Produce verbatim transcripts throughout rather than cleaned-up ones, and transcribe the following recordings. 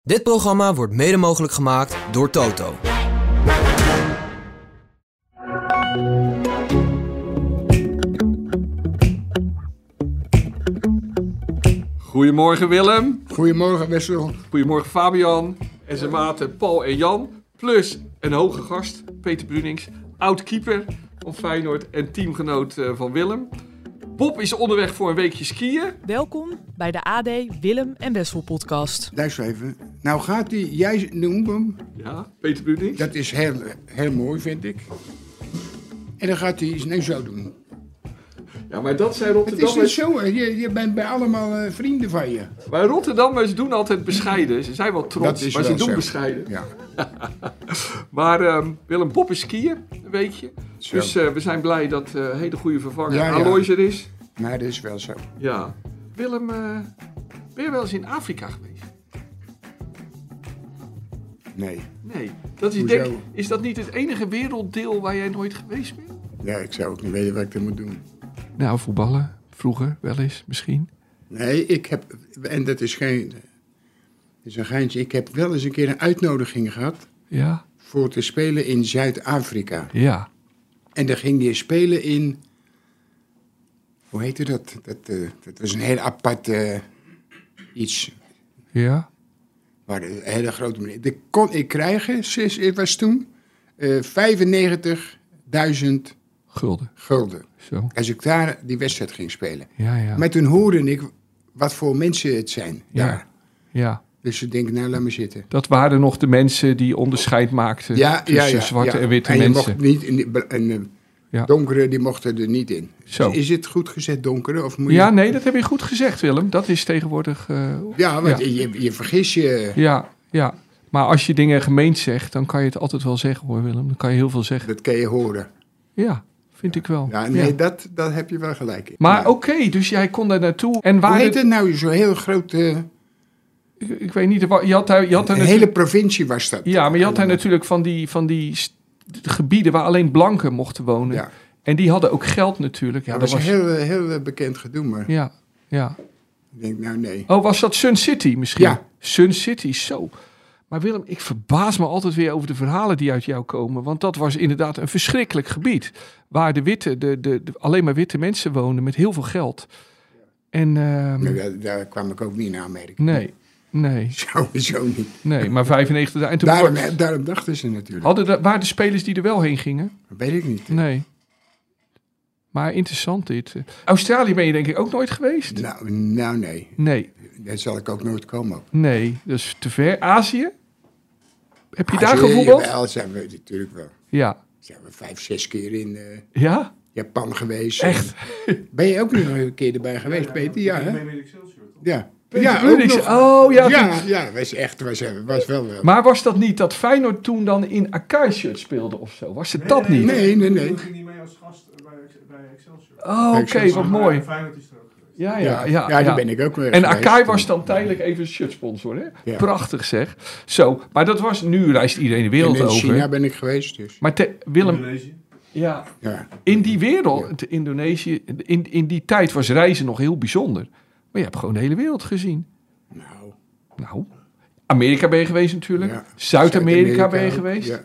Dit programma wordt mede mogelijk gemaakt door Toto. Goedemorgen Willem. Goedemorgen Wessel. Goedemorgen Fabian. En zijn maten Paul en Jan. Plus een hoge gast, Peter Brunings. Oud-keeper van Feyenoord en teamgenoot van Willem. Bob is onderweg voor een weekje skiën. Welkom bij de A D Willem en Wessel podcast. Luister even. Nou gaat hij, jij noemt hem. Ja, Peter Brunings. Dat is heel, heel mooi, vind ik. En dan gaat hij iets nou zo doen. Ja, maar dat zijn Het is Rotterdammers. niet zo, hè. je, je bent bij allemaal uh, vrienden van je. Maar Rotterdammers doen altijd bescheiden. Ze zijn wel Dat trots, is maar ze wel doen zo. bescheiden. Ja. Maar um, Willem, Bob is skiën, een weekje. Zo. Dus uh, we zijn blij dat uh, een hele goede vervanger Ja, ja. Alois er is. Maar dat is wel zo. Ja. Willem, uh, ben je wel eens in Afrika geweest? Nee. Nee. Dat is, Hoezo? denk, is dat niet het enige werelddeel waar jij nooit geweest bent? Ja, ik zou ook niet weten wat ik er moet doen. Nou, voetballen. Vroeger wel eens, misschien. Nee, ik heb, en dat is geen, dat is een geintje. Ik heb wel eens een keer een uitnodiging gehad Ja? voor te spelen in Zuid-Afrika. Ja. En dan ging hij spelen in... Hoe heette dat? Dat, uh, dat was een heel apart uh, iets. Ja? Waar een hele grote meneer... Dat kon ik krijgen, sis, het was toen, uh, vijfennegentigduizend Gulden. gulden. Zo. Als ik daar die wedstrijd ging spelen. Ja, ja. Maar toen hoorde ik wat voor mensen het zijn Ja. daar. Ja. Dus ik denk, nou, laat me zitten. Dat waren nog de mensen die onderscheid maakten Ja, tussen ja, ja, zwarte ja. en witte en je mensen. mocht niet in die, en, uh, Ja. donkere, die mochten er niet in. Zo. Is het goed gezet, donkere? Of moet je... Ja, nee, dat heb je goed gezegd, Willem. Dat is tegenwoordig... Uh, Ja, want Ja. Je, je vergis je. ja, ja. Maar als je dingen gemeend zegt, dan kan je het altijd wel zeggen, hoor, Willem. Dan kan je heel veel zeggen. Dat kan je horen. Ja, vind ik wel. Ja, nee, Ja. Dat, dat heb je wel gelijk in. Maar Ja. oké, dus jij kon daar naartoe. En Hoe waar heet het nou? Zo'n heel groot... uh, ik, ik weet niet, je had daar, je had daar een natuurlijk- hele provincie was dat. Ja, maar je had daar natuurlijk van die, van die st- gebieden waar alleen blanken mochten wonen. Ja, En die hadden ook geld natuurlijk. Ja, dat was een heel, uh, heel uh, bekend gedoe, maar Ja, ja. ik denk, nou nee. Oh, was dat Sun City misschien? Ja. Sun City, zo. Maar Willem, ik verbaas me altijd weer over de verhalen die uit jou komen. Want dat was inderdaad een verschrikkelijk gebied. Waar de witte, de, de, de, alleen maar witte mensen woonden met heel veel geld. En, ehm, Nou, daar, daar kwam ik ook niet in Amerika. nee, nee, Sowieso niet. nee. Maar vijfennegentig... En toen Daarom, daarom dachten ze natuurlijk. hadden de, waren de spelers die er wel heen gingen? Dat weet ik niet. Nee. Maar interessant dit. Australië ben je denk ik ook nooit geweest? Nou, nou nee. Nee, Daar zal ik ook nooit komen. nee. Dus te ver. Azië? Heb je daar Azië, gevoetbald? Jawel, zijn we natuurlijk wel. Ja. Zijn we vijf, zes keer in uh, Ja? Japan geweest. Echt? Ben je ook nog een keer erbij geweest, Peter? Ja, hè? Ja. Peter Ja, ook Brunings. nog. Oh, ja. Ja, toen- ja, was echt, was, was wel wel. Maar was dat niet dat Feyenoord toen dan in Akai-shirt speelde of zo? Was het dat niet? Nee, nee, nee. Toen ging hij mee als gast bij, bij Excelsior. Oh, oké, Excelsior. wat mooi. Feyenoord is er ook geweest. Ja, ja, ja. ja, ja. daar ben ik ook weer En geweest. Akai was dan tijdelijk even shirtsponsor, hè? Ja. Prachtig zeg. Zo, maar dat was, nu reist iedereen de wereld En in over. China ben ik geweest, dus. Maar te- Willem, Indonesië. ja, Ja. in die wereld, de Indonesië, in, in die tijd was reizen nog heel bijzonder. Maar je hebt gewoon de hele wereld gezien. Nou, Nou, Amerika ben je geweest natuurlijk. ja. Zuid-Amerika ben je ook. geweest. Ja,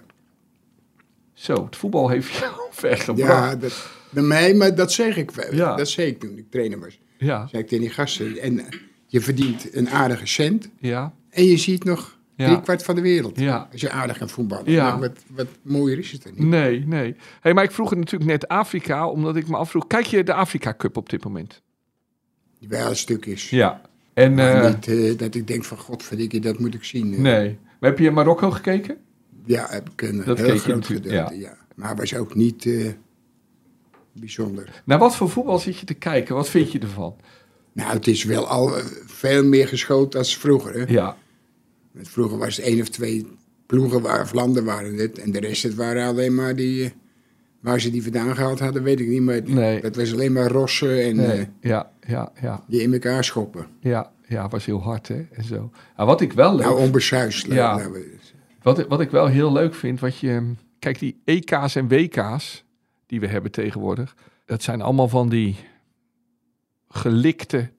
Zo, het voetbal heeft jou ver gebracht. ja dat, nee, maar dat zeg ik wel. Ja. Dat zei ik toen ik trainer was. Ja, Zei ik tegen die gasten. En eh, je verdient een aardige cent. ja, En je ziet nog Ja. drie kwart van de wereld. ja. Als je aardig kan voetballen. Ja. Nou, wat, wat mooier is het er niet. Nee, nee. Hey, maar ik vroeg het natuurlijk net Afrika, omdat ik me afvroeg... Kijk je de Afrika Cup op dit moment? Die wel een stuk is. Ja. En, Maar eh, niet eh, dat ik denk van godverdikke, dat moet ik zien. eh. nee. Maar heb je in Marokko gekeken? Ja, heb ik een Dat heel keek je groot natuurlijk, gedeelte, ja. ja. Maar was ook niet eh, bijzonder. Naar wat voor voetbal zit je te kijken? Wat vind je ervan? Nou, het is wel al eh, veel meer geschoten als vroeger. Hè? Ja, Want vroeger was het één of twee ploegen waar, of landen waren het. En de rest het waren alleen maar die... eh, waar ze die vandaan gehaald hadden, weet ik niet. Maar Nee. dat was alleen maar rossen en nee. eh, ja, ja, ja, die in elkaar schoppen. ja. Ja, was heel hard, hè? En zo. Nou, wat ik wel leuk Nou, onbesuisd. Ja. laten we- Wat, wat ik wel heel leuk vind, wat je... Kijk, die E K's en W K's die we hebben tegenwoordig... dat zijn allemaal van die gelikte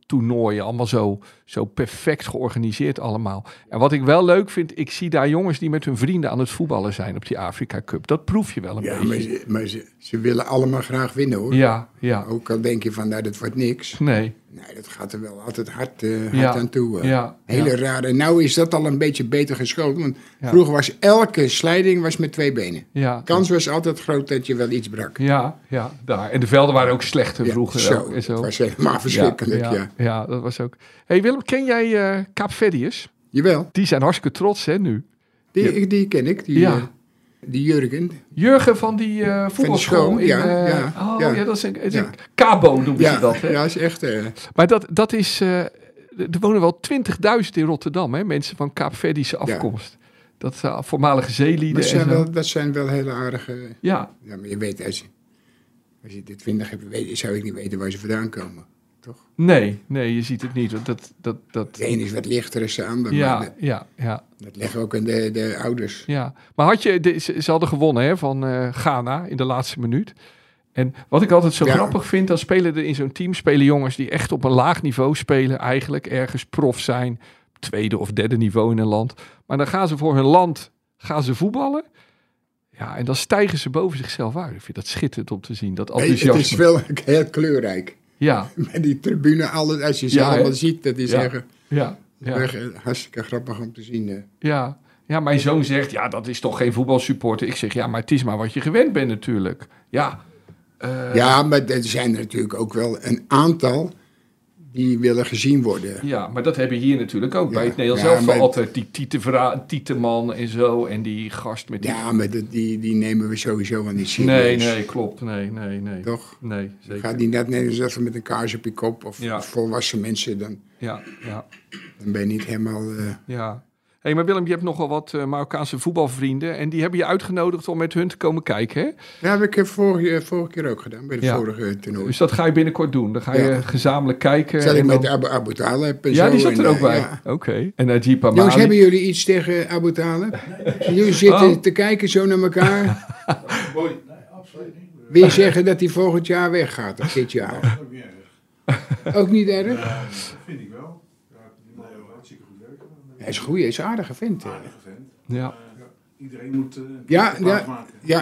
toernooien. Allemaal zo, zo perfect georganiseerd allemaal. En wat ik wel leuk vind, ik zie daar jongens die met hun vrienden aan het voetballen zijn op die Afrika Cup. Dat proef je wel een Ja, beetje. maar, ze, maar ze, ze willen allemaal graag winnen, hoor. Ja, ja. Ook al denk je van, nou, dat wordt niks. Nee. Nee, dat gaat er wel altijd hard, uh, hard Ja, aan toe. Uh. ja, Hele ja. rare. Nou is dat al een beetje beter geschoten. Want Ja. vroeger was elke slijding was met twee benen. Ja. De kans was altijd groot dat je wel iets brak. Ja, ja, daar. En de velden waren ook slechter Ja, vroeger. zo, ook en zo. Het was helemaal verschrikkelijk, ja. ja, ja, dat was ook. Hey Willem, ken jij uh, Kaapverdiërs? Jawel, Die zijn hartstikke trots, hè, nu. die, die ken ik. Die, Ja. uh, die Jurgen. Jurgen van die uh, voetbalschool. school, in, ja, uh, ja, oh, ja. ja, dat is een, het is Ja. een Cabo noemen Ja, ze dat, hè? ja, is echt... Uh, Maar dat, dat is... Uh, er wonen wel twintigduizend in Rotterdam, hè? Mensen van Kaapverdische afkomst. Dat zijn voormalige zeelieden dat, en zijn zo. wel, dat zijn wel hele aardige... Ja, Ja, maar je weet, als je, als je de twintig hebt, weet, zou ik niet weten waar ze vandaan komen. Toch? nee, nee, je ziet het niet. Want dat, dat, dat, De een is wat lichter dan de ander. ja, Maar dat, ja, ja, dat leggen ook aan de, de ouders. ja. Maar had je... De, ze, ze hadden gewonnen, hè, van uh, Ghana in de laatste minuut. En wat ik altijd zo Ja. grappig vind, dan spelen er in zo'n team spelen jongens die echt op een laag niveau spelen, eigenlijk ergens prof zijn, tweede of derde niveau in een land. Maar dan gaan ze voor hun land, gaan ze voetballen. Ja, en dan stijgen ze boven zichzelf uit. Ik vind dat schitterend om te zien, dat Nee, het enthousiasme. is wel heel kleurrijk. Ja, Met die tribune, alle, als je ze Ja, allemaal hè? ziet, dat is Ja. echt ja, ja, echt hartstikke grappig om te zien. eh. ja. Ja, mijn zoon zegt, ja, dat is toch geen voetbalsupporter. Ik zeg, ja, maar het is maar wat je gewend bent natuurlijk. Ja, uh, Ja, maar er zijn er natuurlijk ook wel een aantal die willen gezien worden. Ja, maar dat hebben we hier natuurlijk ook. Ja, Bij het Nederlands ja, zelf maar- altijd die Tietevra- Tieteman en zo. En die gast met die... Ja, maar dat, die, die nemen we sowieso wel niet nee, serieus. nee, klopt. Nee, nee, nee. Toch? Nee, zeker. Gaat die net Nederlands even met een kaars op je kop of Ja. volwassen mensen, dan, Ja, ja, dan ben je niet helemaal... eh, ja. Hé, hey, maar Willem, je hebt nogal wat uh, Marokkaanse voetbalvrienden. En die hebben je uitgenodigd om met hun te komen kijken, hè? Ja, heb ik vorige, vorige keer ook gedaan, bij de Ja. vorige toernooi. Dus dat ga je binnenkort doen. Dan ga je Ja. gezamenlijk kijken. Zat ik en met dan- Abu, Abu Talib en Ja, zo. die zat en, er ook eh, bij. ja. Oké. En Najib Amali. Jongens, hebben jullie iets tegen Abu Talib? Jullie zitten Oh. te kijken zo naar elkaar. Mooi. Nee, absoluut niet. Wil je zeggen dat hij volgend jaar weggaat, of dit jaar? Ook niet erg. Ook niet erg? Ja, dat vind ik wel. Ja, die man heeft hartstikke goed werk gedaan. Hij is goed, hij is een aardige vent. hè. Aardige vent. Ja. Uh, iedereen moet uh, Ja, plaats ja. maken. Ja,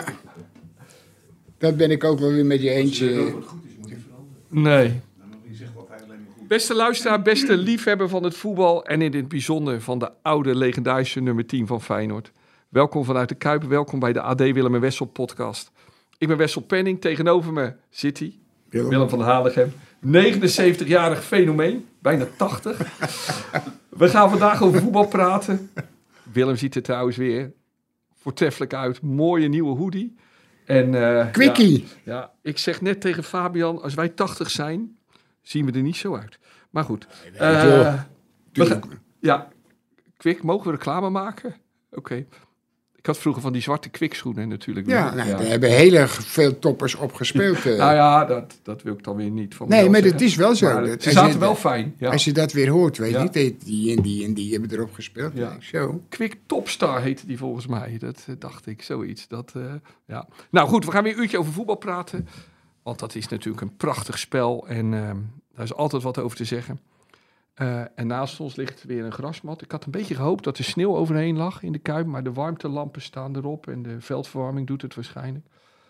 dat ben ik ook wel weer met je eens. Als je weet eh. ook wat goed is, moet je veranderen. Nee. Dan moet je zeggen wat hij alleen maar goed. Beste luisteraar, beste liefhebber van het voetbal en in het bijzonder van de oude legendarische nummer tien van Feyenoord. Welkom vanuit de Kuip, welkom bij de A D Willem en Wessel podcast. Ik ben Wessel Penning, tegenover me zit hij, Willem. Willem van Hanegem, negenenzeventigjarig fenomeen, bijna tachtig. We gaan vandaag over voetbal praten. Willem ziet er trouwens weer voortreffelijk uit, mooie nieuwe hoodie. En, eh, Quickie. Ja, ja, ik zeg net tegen Fabian, als wij tachtig zijn, zien we er niet zo uit. Maar goed. Eh, joh. we Tuurlijk. gaan- ja, Kwik, mogen we reclame maken? Oké. Ik had vroeger van die zwarte Kwik-schoenen natuurlijk. Ja, nou, daar hebben heel veel toppers op gespeeld. eh. Nou ja, dat, dat wil ik dan weer niet van nee, mezelf maar zeggen. het is wel zo. Maar Dat- ze als zaten je- wel fijn. Ja. Als je dat weer hoort, weet je Ja. niet, die- die en die en die hebben erop gespeeld. Ja. Ja. Zo. Kwik Topstar heette die volgens mij. Dat eh, dacht ik, zoiets. Dat, eh, ja. Nou goed, we gaan weer een uurtje over voetbal praten. Want dat is natuurlijk een prachtig spel. En eh, daar is altijd wat over te zeggen. Eh, en naast ons ligt weer een grasmat. Ik had een beetje gehoopt dat er sneeuw overheen lag in de Kuip. Maar de warmtelampen staan erop. En de veldverwarming doet het waarschijnlijk.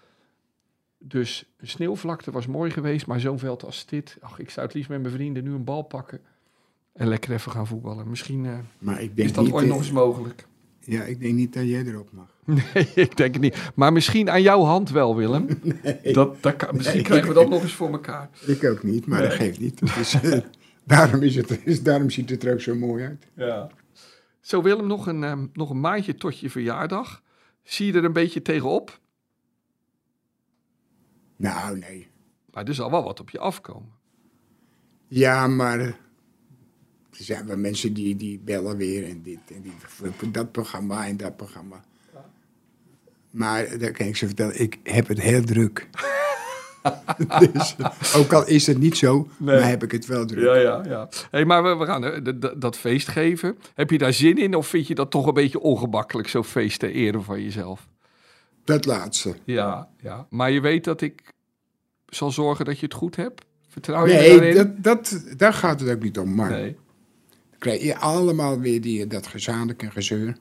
Dus een sneeuwvlakte was mooi geweest. Maar zo'n veld als dit. Ach, ik zou het liefst met mijn vrienden nu een bal pakken. En lekker even gaan voetballen. Misschien eh, Maar ik denk is dat niet, ooit eh, nog eens mogelijk. Ja, ik denk niet dat jij erop mag. Nee, ik denk het niet. Maar misschien aan jouw hand wel, Willem. Dat, dat kan, misschien Nee. krijgen we dat nog eens voor elkaar. Ik ook niet, maar dat geeft niet. Het is, eh, daarom, is het, is, daarom ziet het er ook zo mooi uit. Ja. Zo, Willem, nog een, ehm, nog een maandje tot je verjaardag. Zie je er een beetje tegenop? Nou, nee. Maar er zal wel wat op je afkomen. Ja, maar er zijn wel mensen die, die bellen weer en dit en die, voor dat programma en dat programma. Maar dat kan ik ze vertellen, ik heb het heel druk. Dus, ook al is het niet zo, Nee. maar heb ik het wel druk. Ja, ja, ja. Hey, maar we, we gaan eh, d- d- dat feest geven. Heb je daar zin in of vind je dat toch een beetje ongemakkelijk, zo'n feest ter ere van jezelf? Dat laatste. Ja, ja. Maar je weet dat ik zal zorgen dat je het goed hebt? Vertrouw je Nee, daarin? dat, dat, daar gaat het ook niet om. Maar Nee. dan krijg je allemaal weer die, dat gezamenlijk en gezeur.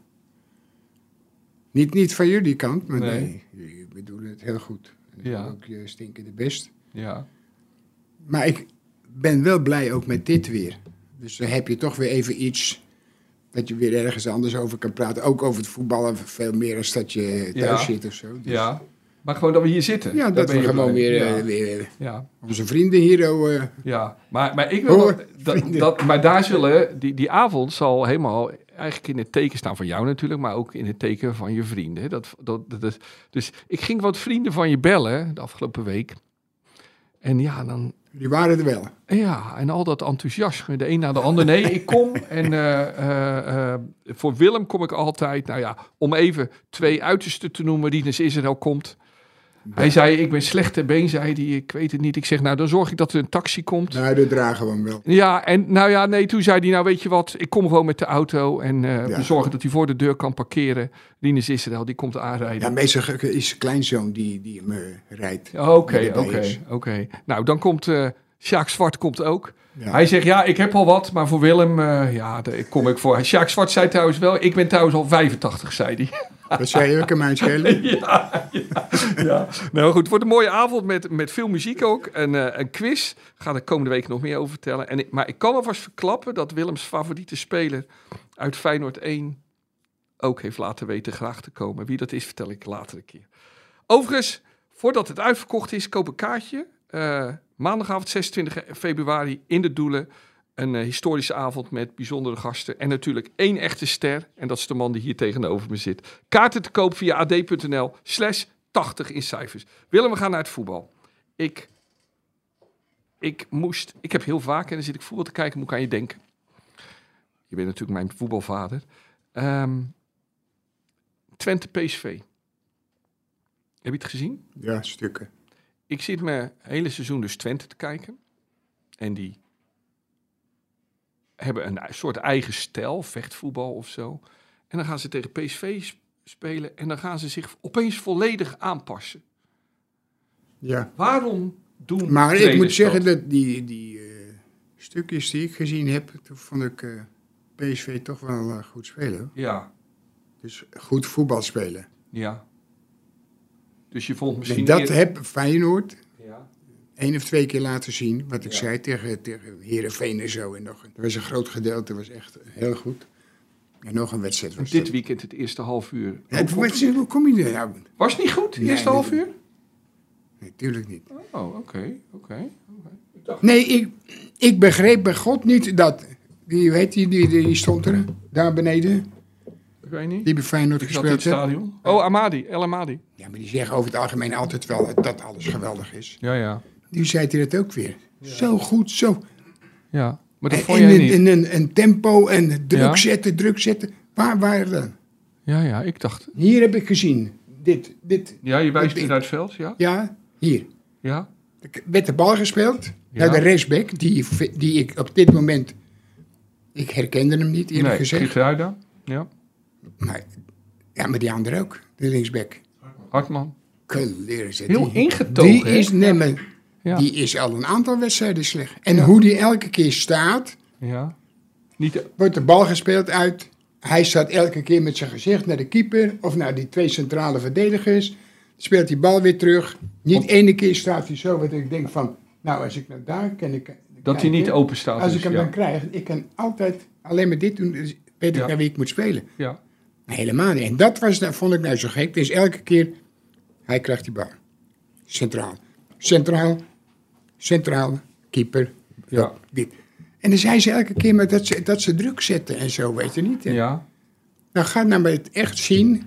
Niet, niet van jullie kant, maar Nee. nee. Jullie bedoelen het heel goed. En Ja. ook je stinkende best. Ja. Maar ik ben wel blij ook met dit weer. Dus dan heb je toch weer even iets dat je weer ergens anders over kan praten. Ook over het voetballen veel meer dan dat je thuis Ja. zit of zo. Dus Ja. Maar gewoon dat we hier zitten. ja, Daar dat ben we je gewoon blij. weer, Ja. eh, weer Ja. onze vrienden hier... oh, eh, Ja, maar, maar ik wil Hoor, nog- dat, vrienden. dat, maar daar zullen, die, die avond zal helemaal eigenlijk in het teken staan van jou natuurlijk, maar ook in het teken van je vrienden. Dat, dat, dat, dat- dus ik ging wat vrienden van je bellen de afgelopen week. En ja, dan, die waren er wel. ja, en al dat enthousiasme, de een na de ander. Nee, ik kom en eh, eh, eh, voor Willem kom ik altijd, nou ja, om even twee uitersten te noemen, Rinus Israël komt. Hij zei, ik ben slecht ter been, zei hij, ik weet het niet. Ik zeg, nou, dan zorg ik dat er een taxi komt. Nou, dat dragen we hem wel. Ja, en nou ja, nee, toen zei hij, nou weet je wat, ik kom gewoon met de auto en eh, Ja. we zorgen dat hij voor de deur kan parkeren. Rinus Israël, die komt aanrijden. Ja, meestal is zijn kleinzoon die, die hem eh, rijdt. Oké, Die erbij oké, is. oké. Nou, dan komt eh Sjaak Zwart komt ook. Ja. Hij zegt, ja, ik heb al wat, maar voor Willem, eh, ja, daar kom ik voor. Sjaak Zwart zei trouwens wel, ik ben trouwens al vijfentachtig, zei hij. Dat zei je ook aan mij schelen. ja, ja, ja. Nou goed, het wordt een mooie avond met, met veel muziek ook. En eh, een quiz. Ik ga er komende week nog meer over vertellen. En ik, maar ik kan alvast verklappen dat Willems favoriete speler uit Feyenoord één ook heeft laten weten graag te komen. Wie dat is, vertel ik later een keer. Overigens, voordat het uitverkocht is, koop een kaartje. Uh, maandagavond zesentwintig februari in de Doelen. Een uh, historische avond met bijzondere gasten. En natuurlijk één echte ster. En dat is de man die hier tegenover me zit. Kaarten te koop via ad.nl slash tachtig in cijfers. Willem, we gaan naar het voetbal. Ik, ik moest... Ik heb heel vaak, en dan zit ik voetbal te kijken, moet ik aan je denken. Je bent natuurlijk mijn voetbalvader. Um, Twente P S V. Heb je het gezien? Ja, stukken. Ik zit mijn hele seizoen dus Twente te kijken. En die hebben een soort eigen stijl, vechtvoetbal of zo. En dan gaan ze tegen P S V spelen en dan gaan ze zich opeens volledig aanpassen. Ja. Waarom doen Maar ik moet zeggen dat? dat die, die uh, stukjes die ik gezien heb, toen vond ik uh, P S V toch wel uh, goed spelen. Hoor. Ja, Dus goed voetbal spelen. ja. Dus je vond misschien... En dat eer- heb Feyenoord Ja. één of twee keer laten zien. Wat ik Ja. zei tegen, tegen Heerenveen en zo. En nog, er was een groot gedeelte, was echt heel goed. En nog een wedstrijd was Dit dat. weekend het eerste half uur. Ja, het was- hoe kom je er nou? Was het niet goed, het Nee, eerste nee. half uur? Nee, tuurlijk niet. Oh, oké, oké. oké. Nee, ik, ik begreep bij God niet dat... Die, weet die, die, die stond er, daar beneden. Ik weet niet. Die bij Feyenoord Ik zat in het gespeeld heeft. stadion. Oh, Amadi, El Amadi. Ja, maar die zeggen over het algemeen altijd wel dat alles geweldig is. Ja, ja. Nu zei hij dat ook weer. Zo goed, zo. Ja, maar dat En, vond en, jij een, niet. en een, een tempo en druk Ja? zetten, druk zetten. Waar waren dan? Ja, ja, ik dacht... Hier heb ik gezien. Dit, dit. Ja, je wijst Ik- nu naar het veld, ja? Ja, hier. Ja? Er werd de bal gespeeld Ja. naar de rechtsback, die, die ik op dit moment... Ik herkende hem niet, eerlijk Nee, gezegd. Geertruida. Ja. Maar, ja, maar die andere ook, de linksback. Hartman. Kleren zit Heel die. ingetogen, Die hè? is, nee, maar Ja. die is al een aantal wedstrijden slecht. En hoe die elke keer staat, Ja. Niet de... wordt de bal gespeeld uit. Hij staat elke keer met zijn gezicht naar de keeper of naar die twee centrale verdedigers. Speelt die bal weer terug. Niet Op- ene keer staat hij zo, wat ik denk van, nou als ik naar daar kan ik... Dat hij niet open staat. Als dus, ik hem ja. dan krijg, ik kan altijd alleen maar dit doen, dus weet ik Ja. naar wie ik moet spelen. Ja. Helemaal niet. En dat was, dat vond ik nou zo gek. Dus elke keer, hij krijgt die bal. Centraal. Centraal. Centraal. Keeper. Ja. Dat, dit. En dan zei ze elke keer maar dat ze, dat ze druk zetten en zo, weet je niet. hè. Ja. Nou, ga nou maar het echt zien.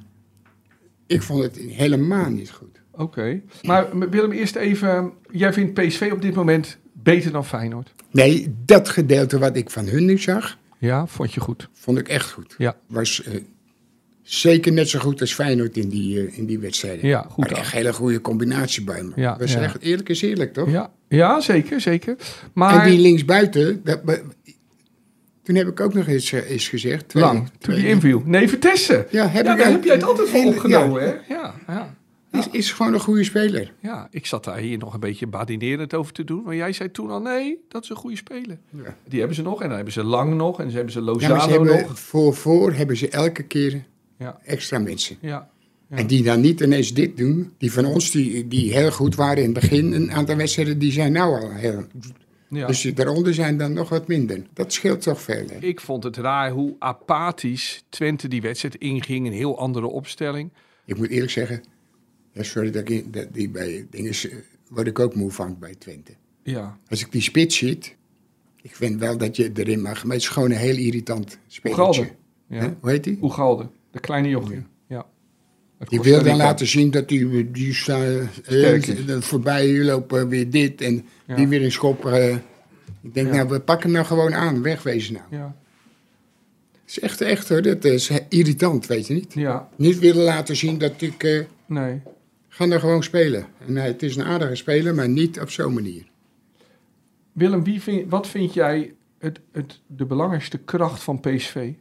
Ik vond het helemaal niet goed. Oké. Maar Willem, eerst even... Jij vindt P S V op dit moment beter dan Feyenoord? Nee, dat gedeelte wat ik van hun nu zag, Ja, vond je goed. vond ik echt goed. Ja. Was eh, zeker net zo goed als Feyenoord in die, eh, in die wedstrijden. Ja, goed Maar echt een hele goede combinatie bij me. Ja, was ja. echt eerlijk is eerlijk, toch? Ja, ja zeker, zeker. Maar... En die linksbuiten, dat, dat- toen heb ik ook nog eens, eh, eens gezegd. twee- Lang, toen twee- die inviel. Nee, Vertessen. Ja, heb ja, ik daar ook- heb jij het altijd voor hele- opgenomen, hè? Ja, ja. Is, Ja. is gewoon een goede speler. Ja, ik zat daar hier nog een beetje badinerend over te doen. Maar jij zei toen al, nee, dat is een goede speler. Ja. Die hebben ze nog. En dan hebben ze Lang nog. En ze hebben ze Ja, Lozano maar ze hebben, nog. voor, voor hebben ze elke keer Ja, extra mensen. ja, ja. En die dan niet ineens dit doen. Die van ons, die, die heel goed waren in het begin, een aantal wedstrijden, die zijn nou al heel... ja. Dus die daaronder zijn dan nog wat minder. Dat scheelt toch veel, hè? Ik vond het raar hoe apathisch Twente die wedstrijd inging. Een heel andere opstelling. Ik moet eerlijk zeggen, ja, sorry dat ik dat die bij dingen eh, word ik ook moe van bij Twente. Ja. Als ik die spits ziet, ik vind wel dat je erin mag, maar het is gewoon een heel irritant spelertje. Oegalde. Hè? Ja. Hoe heet die? Oegalde, de kleine jochie. Ja. Uit Die Costa wil dan Rica. laten zien dat die, die sta, Sterk eh, is. eh, voorbij lopen weer dit en Ja. die weer een schop. eh. ik denk, Ja. nou, we pakken hem nou gewoon aan, wegwezen nou. Ja. Het is echt, echt hoor, dat is irritant, weet je niet. Ja, Niet willen laten zien dat ik, eh nee. ga er gewoon spelen. En hij, het is een aardige speler, maar niet op zo'n manier. Willem, wie vind, wat vind jij het, het, de belangrijkste kracht van P S V?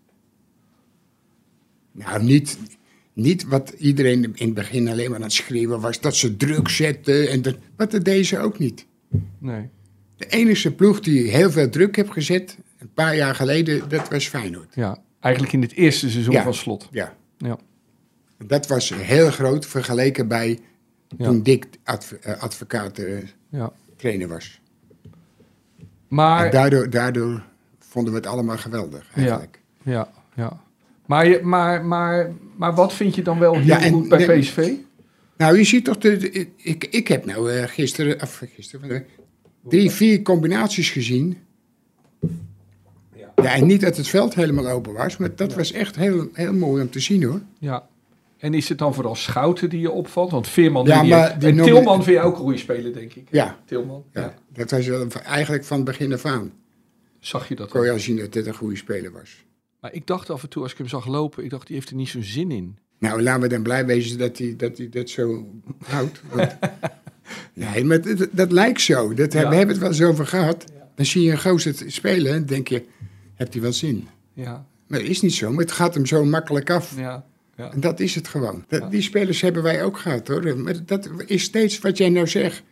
Nou, niet, niet wat iedereen in het begin alleen maar aan het schreeuwen was, dat ze druk zetten. En dat, wat dat deze ook niet. Nee. De enige ploeg die heel veel druk heeft gezet, een paar jaar geleden, dat was Feyenoord. Ja, eigenlijk in het eerste seizoen Ja. van Slot. Ja. Ja. Dat was heel groot vergeleken bij Ja. toen Dick adv eh, advocaat eh, Ja. trainer was. Maar, En daardoor, daardoor vonden we het allemaal geweldig, eigenlijk. ja, ja. Maar, je, maar, maar, maar wat vind je dan wel heel Ja, en- goed bij nee, P S V? Nou, je ziet toch, de, de- ik, ik heb nou eh, gisteren, of gisteren, van de- drie, vier combinaties gezien. Ja, en niet dat het veld helemaal open was, maar dat was echt heel, heel mooi om te zien, hoor. Ja. En is het dan vooral Schouten die je opvalt? Want Veerman Ja, doe je- maar die en noemde- Tilman vind je ook een goede speler, denk ik. Ja, Tilman, ja. ja. Dat was wel eigenlijk van het begin af aan. Zag je dat? Kon je al zien dat dit een goede speler was. Maar ik dacht af en toe, als ik hem zag lopen, ik dacht, die heeft er niet zo'n zin in. Nou, laten we dan blij wezen dat hij dat, hij dat zo houdt. Want, nee, maar dat, dat lijkt zo. Dat, Ja. We hebben het wel eens over gehad. Dan zie je een gozer spelen en denk je, hebt hij wel zin? Ja, Maar dat is niet zo, maar het gaat hem zo makkelijk af. ja, ja. En dat is het gewoon. Dat, Ja. Die spelers hebben wij ook gehad, hoor. Maar dat is steeds wat jij nou zegt.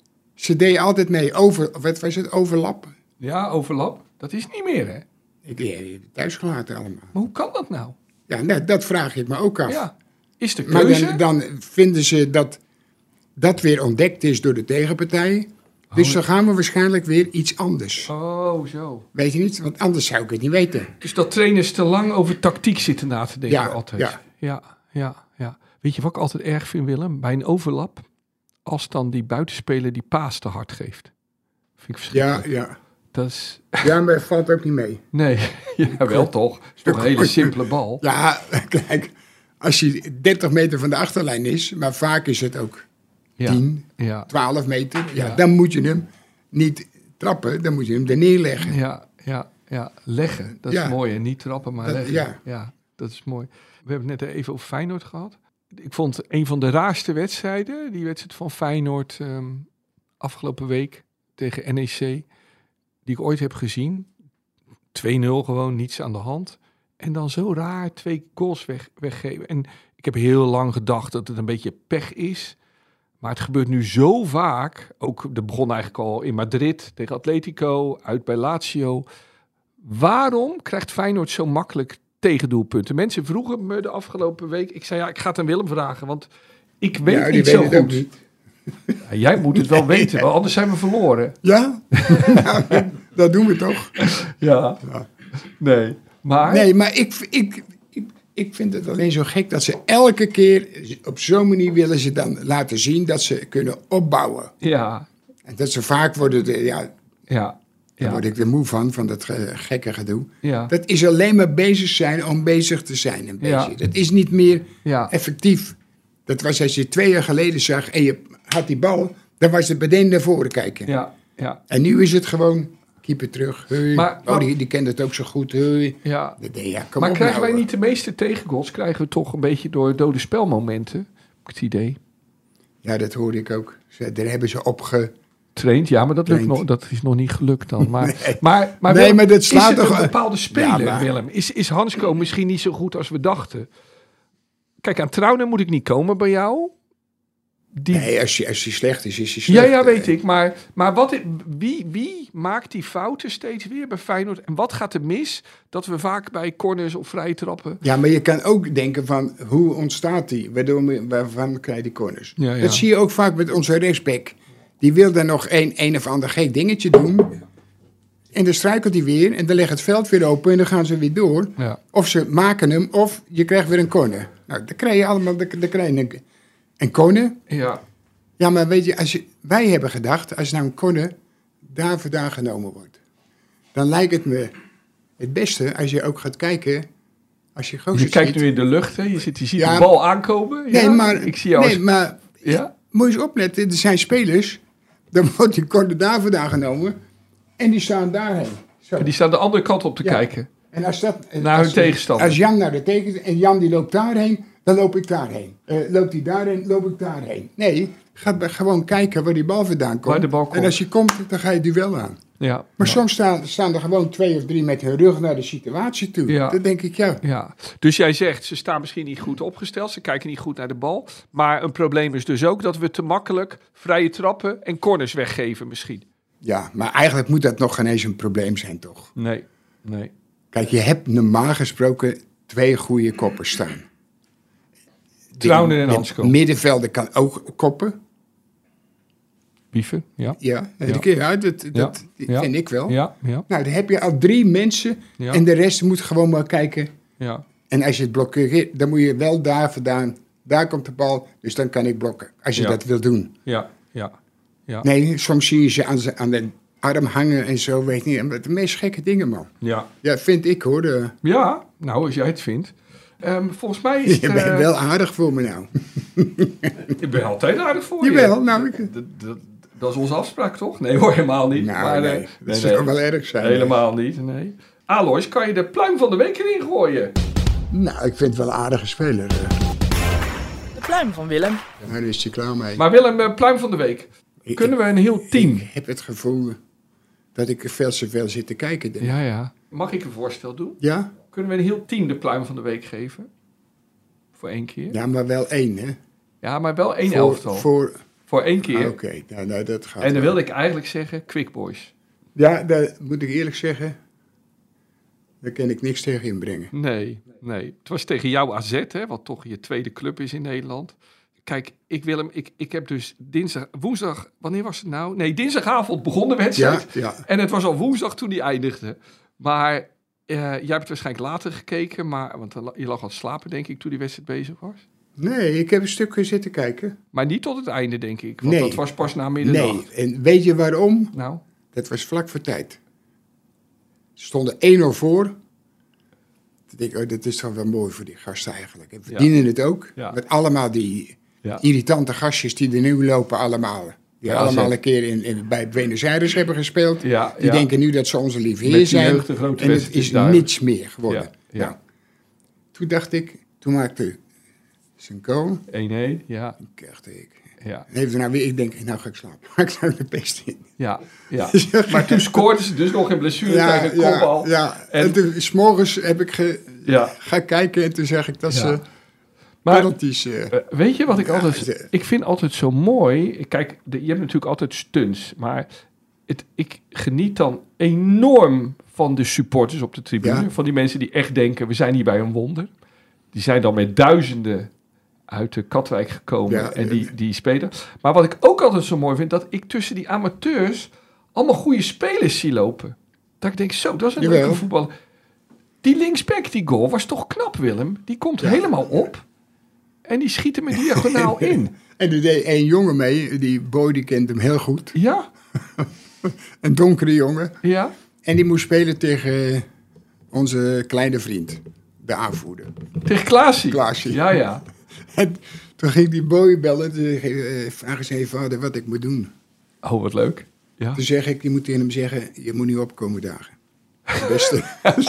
Ze deden altijd mee over, wat was het, overlappen. Ja, overlap. Dat is niet meer, hè? Ik heb het thuis gelaten allemaal. Maar hoe kan dat nou? Ja, nou, dat vraag ik me ook af. Ja. Is de maar keuze? dan, dan vinden ze dat dat weer ontdekt is door de tegenpartij. Dus Oh. dan gaan we waarschijnlijk weer iets anders. Oh, zo. Weet je niet? Want anders zou ik het niet weten. Dus dat trainers te lang over tactiek zitten na te denken Ja, altijd. ja. ja, ja, ja. Weet je wat ik altijd erg vind, Willem? Bij een overlap, als dan die buitenspeler die paas te hard geeft. Vind ik Ja, verschrikkelijk. ja. Dat is... Ja, maar het valt ook niet mee. Nee, ja, wel toch. Het is toch een hele simpele bal. Ja, kijk. Als hij dertig meter van de achterlijn is, maar vaak is het ook Ja, tien, ja, twaalf meter. Ja, Ja. dan moet je hem niet trappen, dan moet je hem er neerleggen. ja, ja, ja. Leggen, dat is Ja. mooi. En niet trappen, maar Dat- leggen. ja. ja, dat is mooi. We hebben het net even over Feyenoord gehad. Ik vond een van de raarste wedstrijden, die wedstrijd van Feyenoord ehm, afgelopen week tegen N E C, die ik ooit heb gezien. twee nul gewoon, niets aan de hand. En dan zo raar twee goals weg, weggeven. En ik heb heel lang gedacht dat het een beetje pech is. Maar het gebeurt nu zo vaak. Ook, dat begon eigenlijk al in Madrid tegen Atletico, uit bij Lazio. Waarom krijgt Feyenoord zo makkelijk tegendoelpunten? Mensen vroegen me de afgelopen week. Ik zei, ja, ik ga het aan Willem vragen, want ik weet Ja, die niet weet zo het ook goed. niet. Ja, jij moet het wel weten, want anders zijn we verloren. Ja? Nou, dat doen we toch? Ja. Ja. Nee. Maar... Nee, maar ik, ik, ik, ik vind het alleen zo gek dat ze elke keer op zo'n manier willen ze dan laten zien dat ze kunnen opbouwen. Ja. En dat ze vaak worden, de, ja, Ja. daar Ja. word ik er moe van, van dat ge- gekke gedoe. Ja. Dat is alleen maar bezig zijn om bezig te zijn een beetje. Ja. Dat is niet meer Ja. effectief. Dat was als je twee jaar geleden zag en je had die bal, dan was het meteen naar voren kijken. Ja. Ja. En nu is het gewoon, keeper terug. Hey. Maar- oh, die, die kent het ook zo goed. Hey. Ja. Dat denk je, ja, kom Maar op krijgen nou. wij niet de meeste tegengoals? Krijgen we toch een beetje door dode spelmomenten? Heb ik het idee. Ja, dat hoorde ik ook. Ze, daar hebben ze op ge... Traint, ja, maar dat, lukt Traint. nog, dat is nog niet gelukt dan. Maar, Nee. maar, maar, Nee, Willem, maar dat slaat is het toch- een bepaalde speler, Ja, maar- Willem? Is, is Hansko misschien niet zo goed als we dachten? Kijk, aan Trouwen moet ik niet komen bij jou. Die... Nee, als hij, als hij slecht is, is hij slecht. Ja, ja, weet ik. Maar, maar wat, wie, wie maakt die fouten steeds weer bij Feyenoord? En wat gaat er mis dat we vaak bij corners of vrije trappen... Ja, maar je kan ook denken van, hoe ontstaat die? Waardoor, waarvan krijg je die corners? Ja, ja. Dat zie je ook vaak met onze rechtsback. Die wil dan nog een, een of ander gek dingetje doen. En dan struikelt hij weer en dan legt het veld weer open en dan gaan ze weer door. Ja. Of ze maken hem, of je krijgt weer een corner. Nou, dan krijg je allemaal dan, dan krijg je een, een corner. Ja. Ja, maar weet je, als je, wij hebben gedacht, als nou een corner daar vandaan genomen wordt, dan lijkt het me het beste als je ook gaat kijken, als je gozer Je kijkt ziet. nu in de lucht, hè? Je, zit, je ziet Ja, de bal aankomen. Ja? Nee, maar, Ik zie jou nee, als... maar Ja? moet je eens opletten, er zijn spelers, dan wordt die corner daar vandaan genomen en die staan daarheen. Zo. Die staan de andere kant op te Ja. kijken. En als dat, Naar als, hun tegenstander. Als Jan naar de tegenstander en Jan die loopt daarheen, dan loop ik daarheen. Uh, loopt hij daarheen, loop ik daarheen. Nee, ga bij- gewoon kijken waar die bal vandaan komt. Waar de bal komt. En als je komt, dan ga je duel aan. Ja. Maar ja. soms staan, staan er gewoon twee of drie met hun rug naar de situatie toe. Ja. Dan denk ik, ja. Ja, dus jij zegt, ze staan misschien niet goed opgesteld, ze kijken niet goed naar de bal. Maar een probleem is dus ook dat we te makkelijk vrije trappen en corners weggeven misschien. Ja, maar eigenlijk moet dat nog geen eens een probleem zijn, toch? Nee, nee. Kijk, je hebt normaal gesproken twee goede koppers staan. Trouwen en De Hansko. middenvelder kan ook koppen. Bieven, ja. Ja, Ja. ja. ja dat, Ja. dat Ja. vind ik wel. Ja, ja, Nou, dan heb je al drie mensen Ja. en de rest moet gewoon maar kijken. ja. En als je het blokkeert, dan moet je wel daar vandaan. Daar komt de bal, dus dan kan ik blokken. Als je Ja. dat wil doen. Ja, ja, ja. Nee, soms zie je ze aan, ze aan de arm hangen en zo, weet ik niet. De meest gekke dingen, man. Ja, Ja, vind ik hoor. De, ja. Nou, als jij het vindt. Ehm, volgens mij is het... je bent eh, wel aardig voor me nou. Ik ben altijd aardig voor je. Jawel, nou, ik, Dat, dat, dat is onze afspraak, toch? Nee hoor, helemaal niet. nou maar, nee, eh, dat nee, zou nee. wel erg zijn. Helemaal niet, nee. Alois, kan je de pluim van de week erin gooien? Nou, ik vind het wel een aardige speler. eh. De pluim van Willem. Nou, daar is hij klaar mee. Maar Willem, eh, pluim van de week. Ik- Kunnen we een heel team? Ik heb het gevoel dat ik er veel te veel zit te kijken. denk ik. Ja, ja. Mag ik een voorstel doen? Ja? Kunnen we een heel team de pluim van de week geven? Voor één keer? Ja, maar wel één, hè? Ja, maar wel één voor, elftal. Voor, Voor, één keer. ah, Oké, nou, nou, dat gaat En dan wel. wilde ik eigenlijk zeggen, Quick Boys. Ja, daar moet ik eerlijk zeggen, daar kan ik niks tegen inbrengen. Nee, nee. Het was tegen jou A Z, hè, wat toch je tweede club is in Nederland. Kijk, ik wil hem, ik, ik heb dus dinsdag, woensdag, wanneer was het nou? Nee, dinsdagavond begon de wedstrijd. Ja, ja. En het was al woensdag toen die eindigde. Maar eh, jij hebt waarschijnlijk later gekeken, maar, want je lag al te slapen, denk ik, toen die wedstrijd bezig was. Nee, ik heb een stukje zitten kijken. Maar niet tot het einde, denk ik. Want Nee. dat was pas na middernacht. Nee, en weet je waarom? Nou, Dat was vlak voor tijd. Ze stonden één nul voor. Toen denk ik, oh, dat is toch wel mooi voor die gasten eigenlijk. En verdienen het ook. Ja. Met allemaal die ja. irritante gastjes die er nu lopen allemaal. Die Ja, allemaal zeker. een keer in, in, bij Buenos Aires hebben gespeeld. Ja, Die ja. denken nu dat ze onze lieve Met heer die zijn. jeugd de grote En het wedstrijd is daar. niets meer geworden. Ja, ja. Nou, toen dacht ik, toen maakte zijn goal. één-één, ja, Toen dacht ik, ja, heeft er nou weer, ik denk, nou ga ik slapen. Ga ik nou de pest in. ja, ja. Maar toen scoorden ze dus nog in blessuretijd een ja, kopbal. ja. En- En, toen, 's morgens heb ik ge, Ja. ga kijken en toen zeg ik dat Ja. ze Maar penalties... eh, eh, weet je wat ik Ja, altijd... de- Ik vind altijd zo mooi... Kijk, de- je hebt natuurlijk altijd stunts. Maar het, ik geniet dan enorm van de supporters op de tribune. Ja. Van die mensen die echt denken, we zijn hier bij een wonder. Die zijn dan met duizenden uit de Katwijk gekomen Ja, en die, die spelen. Maar wat ik ook altijd zo mooi vind, dat ik tussen die amateurs allemaal goede spelers zie lopen. Dat ik denk, zo, dat is een Jawel. leuke voetbal. Die linksback, die goal, was toch knap, Willem? Die komt Ja. helemaal op en die schiet hem er diagonaal in. En er deed één jongen mee, die boy die kent hem heel goed. Ja, Een donkere jongen. ja, En die moest spelen tegen onze kleine vriend, de aanvoerder. tegen Klaasie. Klaasie. Ja, ja. En toen ging die boy bellen. Toen zeg ik, eh, vraag eens even vader wat ik moet doen. Oh, wat leuk. Ja. Toen zeg ik, je moet tegen hem zeggen, je moet niet opkomen dagen. De beste.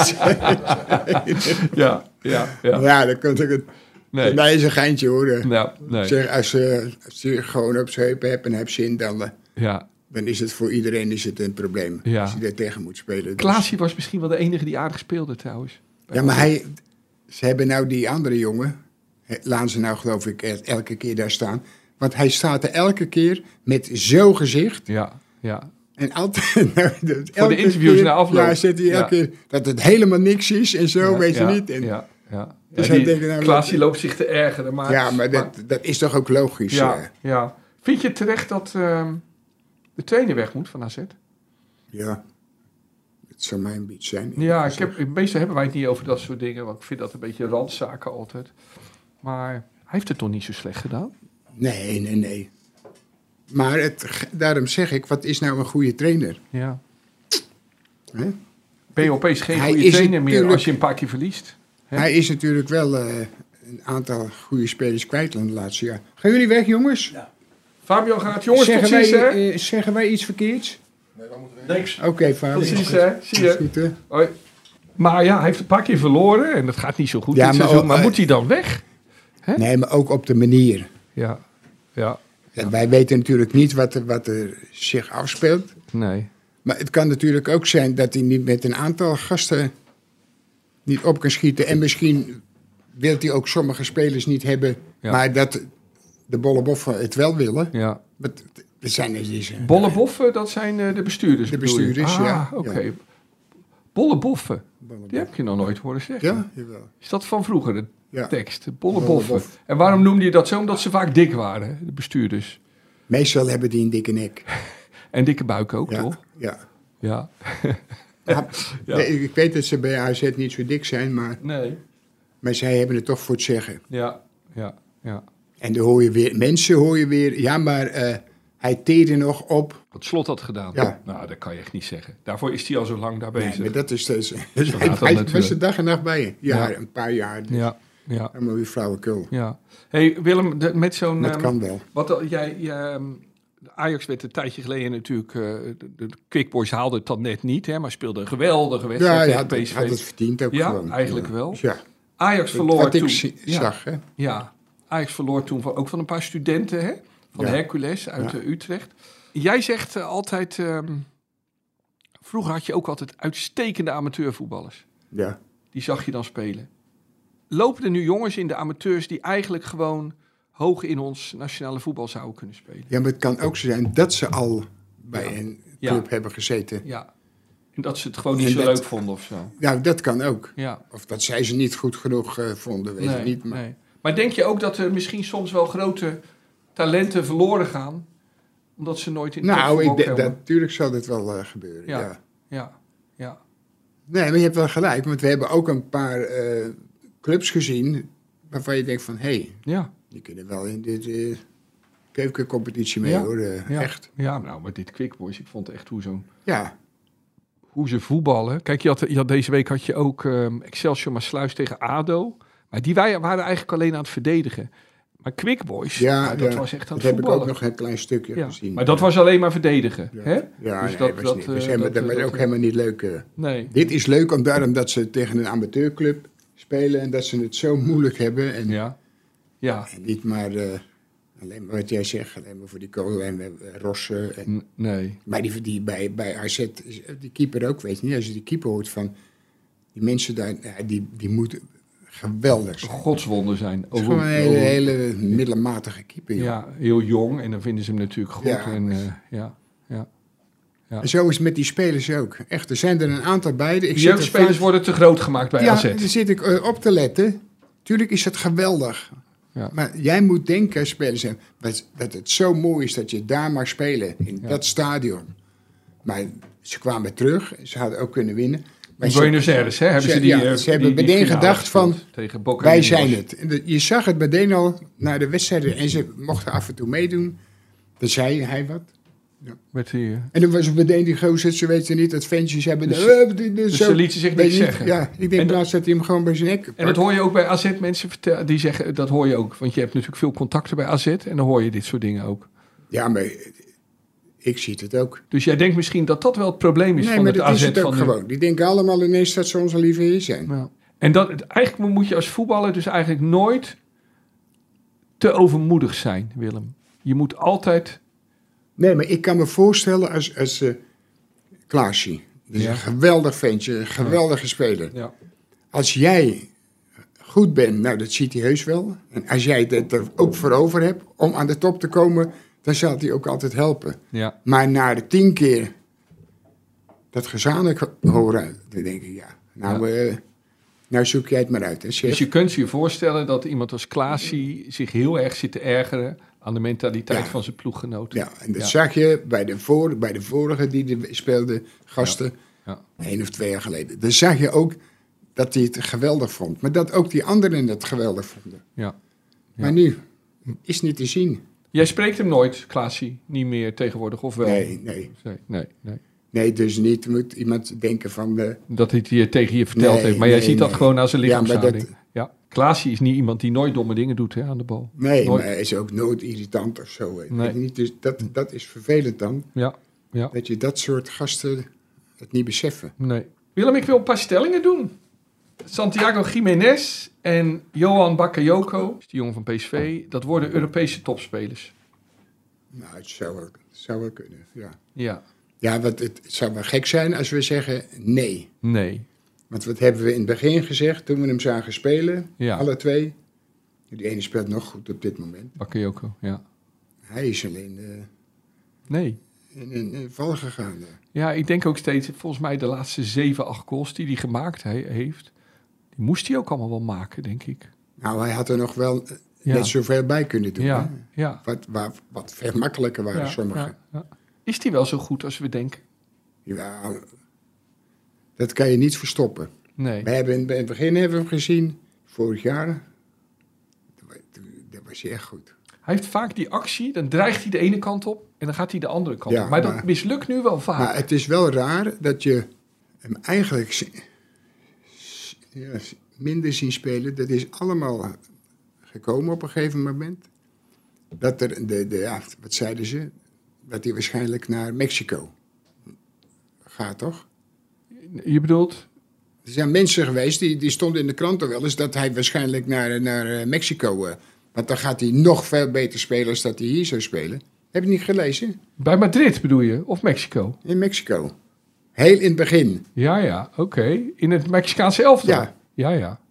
Ja, ja, ja. Ja, dat kan ik het. Nee. Nee, is een geintje hoor. Nou, nee. Zeg, als, je als je gewoon op zijn heupen hebt en hebt zin, dan, eh, Ja. dan is het voor iedereen is het een probleem. Ja. Als je daar tegen moet spelen. Dus- Klaasie was misschien wel de enige die aardig speelde trouwens. Ja, maar hij, ze hebben nou die andere jongen, hè, laten ze nou geloof ik el- elke keer daar staan. Want hij staat er elke keer met zo'n gezicht. Ja, ja. En altijd... Nou, Voor de interviews keer, na afloop. Ja, zet hij elke Ja. keer dat het helemaal niks is en zo, ja, weet je ja, niet. En, ja, ja. Dus ja, hij die, denkt, nou, Klaas dat- die loopt zich te ergeren. Maar, ja, maar dat, dat is toch ook logisch. ja, Ja, ja. Vind je terecht dat ehm, de trainer weg moet van A Z? ja. Het zou mijn beetje zijn. Ja, ik heb, meestal hebben wij het niet over dat soort dingen, want ik vind dat een beetje randzaken altijd. Maar hij heeft het toch niet zo slecht gedaan? Nee, nee, nee. Maar het, daarom zeg ik, wat is nou een goede trainer? Ja. Hè? Ben je opeens geen Hij goede is trainer meer natuurlijk- als je een paar keer verliest? Hè? Hij is natuurlijk wel eh, een aantal goede spelers kwijt in de laatste jaar. Gaan jullie weg, jongens? Fabio gaat, jongens, zeggen, precies wij, hè? eh, zeggen wij iets verkeerds? Niks. Oké, Fabio. Precies hè, zie Dat is je. goed, hè? Hoi. Maar ja, hij heeft een paar keer verloren en dat gaat niet zo goed Ja, dit maar seizoen. ook, Maar eh, moet hij dan weg? Nee, maar ook op de manier. Ja, ja, En wij weten natuurlijk niet wat er, wat er zich afspeelt. nee. Maar het kan natuurlijk ook zijn dat hij niet met een aantal gasten niet op kan schieten. En misschien wil hij ook sommige spelers niet hebben, Ja. maar dat de bolleboffen het wel willen. Ja. Maar t- er zijn er die zijn. Bolleboffen, dat zijn eh, de bestuurders. De bedoel je? bestuurders, ah, ja. oké. Ja. Bolleboffen, Bolleboffen. die heb je nog nooit horen zeggen. Ja, jawel. Is dat van vroeger, de Ja. tekst? De bolleboffen. Bollebof. En waarom noemde je dat zo? Omdat ze vaak dik waren, de bestuurders. Meestal hebben die een dikke nek. En dikke buik ook, Ja, toch? ja. Ja. Ja, Ja. nee, ik weet dat ze bij A Z niet zo dik zijn, maar, Nee. maar zij hebben het toch voor het zeggen. Ja, ja, ja. En dan hoor je weer, mensen hoor je weer, ja, maar eh, hij teerde nog op. Wat Slot had gedaan. Ja. Nou, dat kan je echt niet zeggen. Daarvoor is hij al zo lang daar bezig. Nee, maar dat is dus. gaat Hij, dat hij was natuurlijk. er dag en nacht bij je. Ja, Ja. een paar jaar. Dus Ja, ja, helemaal weer flauwekul. ja. Hey Willem, de- met zo'n... Dat ehm, kan wel. Wat al- jij, jij, ehm, Ajax werd een tijdje geleden natuurlijk... eh, de, de Quick Boys haalde het dan net niet, hè, maar speelde een geweldige Ja, wedstrijd hij tegen had, P S V. had het verdiend ook Ja, gewoon. eigenlijk Ja. wel. Dus ja, Ajax verloor wat toen... ik zie- ja, zag, hè. ja, Ajax verloor toen van, ook van een paar studenten, hè? Van Ja. Hercules uit Ja. eh, Utrecht. Jij zegt eh, altijd... ehm, vroeger had je ook altijd uitstekende amateurvoetballers. Ja. Die zag je dan spelen. Lopen er nu jongens in de amateurs die eigenlijk gewoon hoog in ons nationale voetbal zouden kunnen spelen? ja, maar het kan ook zo zijn dat ze al bij Ja. een Ja. club hebben gezeten. Ja. En dat ze het gewoon niet En zo dat- leuk vonden of zo. Nou, dat kan ook. Ja. Of dat zij ze niet goed genoeg eh, vonden, weet ik Nee, niet. Maar nee. Maar denk je ook dat er misschien soms wel grote talenten verloren gaan? Omdat ze nooit in het nou, topvoetbal ik denk, komen? dat, natuurlijk zal dit wel eh, gebeuren. Ja. Ja. Ja, ja. Nee, maar je hebt wel gelijk. Want we hebben ook een paar eh, clubs gezien waarvan je denkt van... hé, hey, Ja. die kunnen wel in dit uh, keukencompetitie mee, Ja. hoor. eh, Ja. Echt. Ja, nou, maar dit Quick Boys, ik vond echt hoe zo'n... Ja. Hoe ze voetballen. Kijk, je had, je had deze week had je ook ehm, Excelsior Maasluis tegen A D O. Maar die wij, waren eigenlijk alleen aan het verdedigen. Maar Quick Boys, Ja, nou, dat ja. was echt aan Dat het heb ik voetballen. ook nog een klein stukje Ja. gezien. Maar dat was alleen maar verdedigen. Ja, Hè? ja Dus nee, dat- was dat, niet. eh, Was helemaal, dat, dat, was eh, ook dat- helemaal niet leuk. eh. Nee. Dit is leuk om daarom dat ze tegen een amateurclub spelen... en dat ze het zo moeilijk hebben. En, Ja. Ja. en niet maar... eh, alleen maar wat jij zegt, alleen maar voor die kolen en eh, Rossen. En, N- nee. maar die, die bij, bij A Z, is- die keeper ook, weet je niet. Als je die keeper hoort van... Die mensen daar, ja, die, die moeten geweldig zijn. Godswonden zijn. Het is gewoon een hele, hele middelmatige keeper. joh. Ja, heel jong. En dan vinden ze hem natuurlijk goed. Ja. En, eh, ja. Ja. En zo is het met die spelers ook. Echt, er zijn er een aantal bij. Ik Die zit er jeugdspelers vaak- worden te groot gemaakt bij ja, A Z. daar zit ik eh, op te letten. Tuurlijk is het geweldig. Ja. Maar jij moet denken, spelers zijn, dat, dat het zo mooi is dat je daar mag spelen. In Ja. dat stadion. Maar ze kwamen terug. Ze hadden ook kunnen winnen. Maar In ze- Buenos Aires, hè? Hebben ze, ze- die, ja, eh, ze hebben die, die meteen finale gedacht van, gespeeld tegen Boca Wij Juniors. zijn het. En de- je zag het meteen al naar de wedstrijden. En ze mochten af en toe meedoen. Dan zei hij wat. Met die, eh, En dan was het meteen die gozer, ze weten niet dat ventjes hebben... Dus- eh, dit- dit- dus zo. ze lieten zich Weet niks je niet? zeggen. Ja, ik denk En- plaats dat hij hem gewoon bij zijn nek En pakt. dat hoor je ook bij A Z mensen vertellen. Die zeggen, dat hoor je ook. Want je hebt natuurlijk veel contacten bij A Z. En dan hoor je dit soort dingen ook. Ja, maar ik zie het ook. Dus jij denkt misschien dat dat wel het probleem is Nee, van maar het dat A is Z het ook van nu. gewoon. Die denken allemaal ineens dat ze onze lieve heer zijn. Ja. En dat, eigenlijk moet je als voetballer dus eigenlijk nooit te overmoedig zijn, Willem. Je moet altijd... Nee, maar ik kan me voorstellen als, als uh, Klaasje. Die is Ja. een geweldig ventje, een geweldige speler. Ja. Als jij goed bent, nou dat ziet hij heus wel. En als jij het er ook voor over hebt om aan de top te komen, dan zal hij ook altijd helpen. Ja. Maar na de tien keer dat gezamenlijk horen, dan denk ik, ja, nou, ja. Uh, nou zoek jij het maar uit. Hè, chef. Dus je kunt je voorstellen dat iemand als Klaasie zich heel erg zit te ergeren aan de mentaliteit Ja. van zijn ploeggenoten. Ja, en dat Ja. zag je bij de, voor, bij de vorige die er speelden, gasten, Ja. één of twee jaar geleden. Dan zag je ook dat hij het geweldig vond. Maar dat ook die anderen het geweldig vonden. Ja. Ja. Maar nu is niet te zien. Jij spreekt hem nooit, Klaasie, niet meer tegenwoordig, of wel? Nee, nee. Nee, nee, nee. Nee, dus niet moet iemand denken van... De, Dat hij het je tegen je verteld Nee, heeft. Maar jij nee, ziet dat nee. gewoon aan zijn Ja, maar lichaamshouding. dat- Ja, Klaasie is niet iemand die nooit domme dingen doet hè, aan de bal. nee, Nooit. maar hij is ook nooit irritant of zo. Weet Nee. je niet. Dus dat, dat is vervelend dan. Ja, ja, Dat je dat soort gasten het niet beseffen. nee. Willem, ik wil een paar stellingen doen. Santiago Giménez en Johan Bakayoko, die jongen van P S V, dat worden Europese topspelers. Nou, het zou wel, het zou wel kunnen, ja. Ja, Ja, want het zou wel gek zijn als we zeggen nee. nee. Want wat hebben we in het begin gezegd toen we hem zagen spelen? Ja. Alle twee. Die ene speelt nog goed op dit moment. Bakayoko, ja. Hij is alleen uh, Nee. in een in val gegaan. Uh. Ja, ik denk ook steeds, volgens mij de laatste zeven, acht goals die hij gemaakt he- heeft, die moest hij ook allemaal wel maken, denk ik. Nou, hij had er nog wel uh, Ja. net zoveel bij kunnen doen. Ja, hè? ja. Wat, waar, wat veel makkelijker waren Ja, sommigen. ja, ja. Is die wel zo goed als we denken? Ja, dat kan je niet verstoppen. Nee. We hebben in het begin hebben we hem gezien, vorig jaar. Dat was hij echt goed. Hij heeft vaak die actie, dan dreigt hij de ene kant op en dan gaat hij de andere kant Ja, op. Maar dat maar- mislukt nu wel vaak. Maar het is wel raar dat je hem eigenlijk s- s- ja, s- minder zien spelen. Dat is allemaal gekomen op een gegeven moment. Dat er, de, de, ja, wat zeiden ze? Dat hij waarschijnlijk naar Mexico gaat, toch? Je bedoelt? Er zijn mensen geweest, die, die stonden in de kranten wel eens, dat hij waarschijnlijk naar, naar eh, Mexico... Uh, want dan gaat hij nog veel beter spelen als dat hij hier zou spelen. Heb je niet gelezen? Bij Madrid bedoel je? Of Mexico? In Mexico. Heel in het begin. Ja, ja, oké. In het Mexicaanse elftal? Ja. Ja, ja.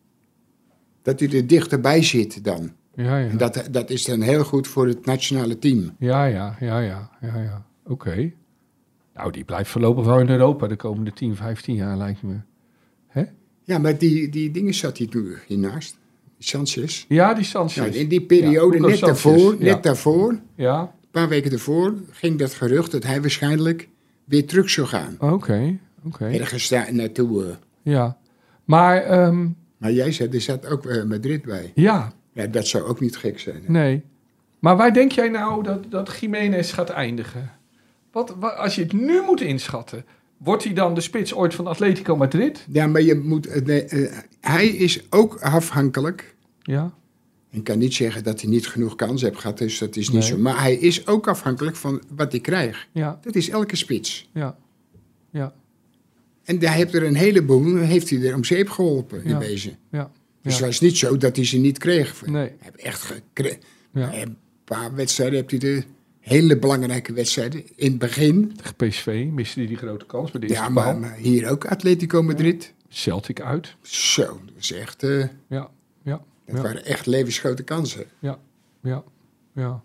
Dat hij er dichterbij zit dan. Ja, ja. En dat, dat is dan heel goed voor het nationale team. Ja, ja, ja, ja, ja, ja. Oké. Nou, die blijft voorlopig wel in Europa de komende tien, vijftien jaar, lijkt me. Hè? Ja, maar die, die dingen zat hij toen hiernaast. Sanchez. Ja, die Sanchez. Nou, in die periode, Ja, Hugo net, Sanchez, daarvoor, ja. net daarvoor, Ja, een paar weken daarvoor, ging dat gerucht dat hij waarschijnlijk weer terug zou gaan. oké, oké. Ergens daar naartoe. eh. Ja. Maar, ehm, Maar jij zei, er zat ook eh, Madrid bij. ja, Ja, dat zou ook niet gek zijn. hè? nee. Maar waar denk jij nou dat, dat Giménez gaat eindigen? Wat, wa- als je het nu moet inschatten, wordt hij dan de spits ooit van Atletico Madrid? Ja, maar je moet, eh, nee, eh, hij is ook afhankelijk. Ja, Ik kan niet zeggen dat hij niet genoeg kans heeft gehad, dus dat is niet Nee. zo. Maar hij is ook afhankelijk van wat hij krijgt. ja, Dat is elke spits. ja, ja, En daar heeft er een heleboel, heeft hij er om zeep geholpen in Ja. wezen. ja. Dus ja. het was niet zo dat hij ze niet kreeg. Nee. Hij heeft echt gekregen. Ja. Een paar wedstrijden heeft hij de hele belangrijke wedstrijden. In het begin, Tegen P S V miste hij die grote kans bij de eerste ja, paal. maar, maar hier ook Atletico Madrid. Celtic uit. Zo, dat is echt, eh, Ja, ja, dat ja, waren echt levensgrote kansen. ja, ja, ja.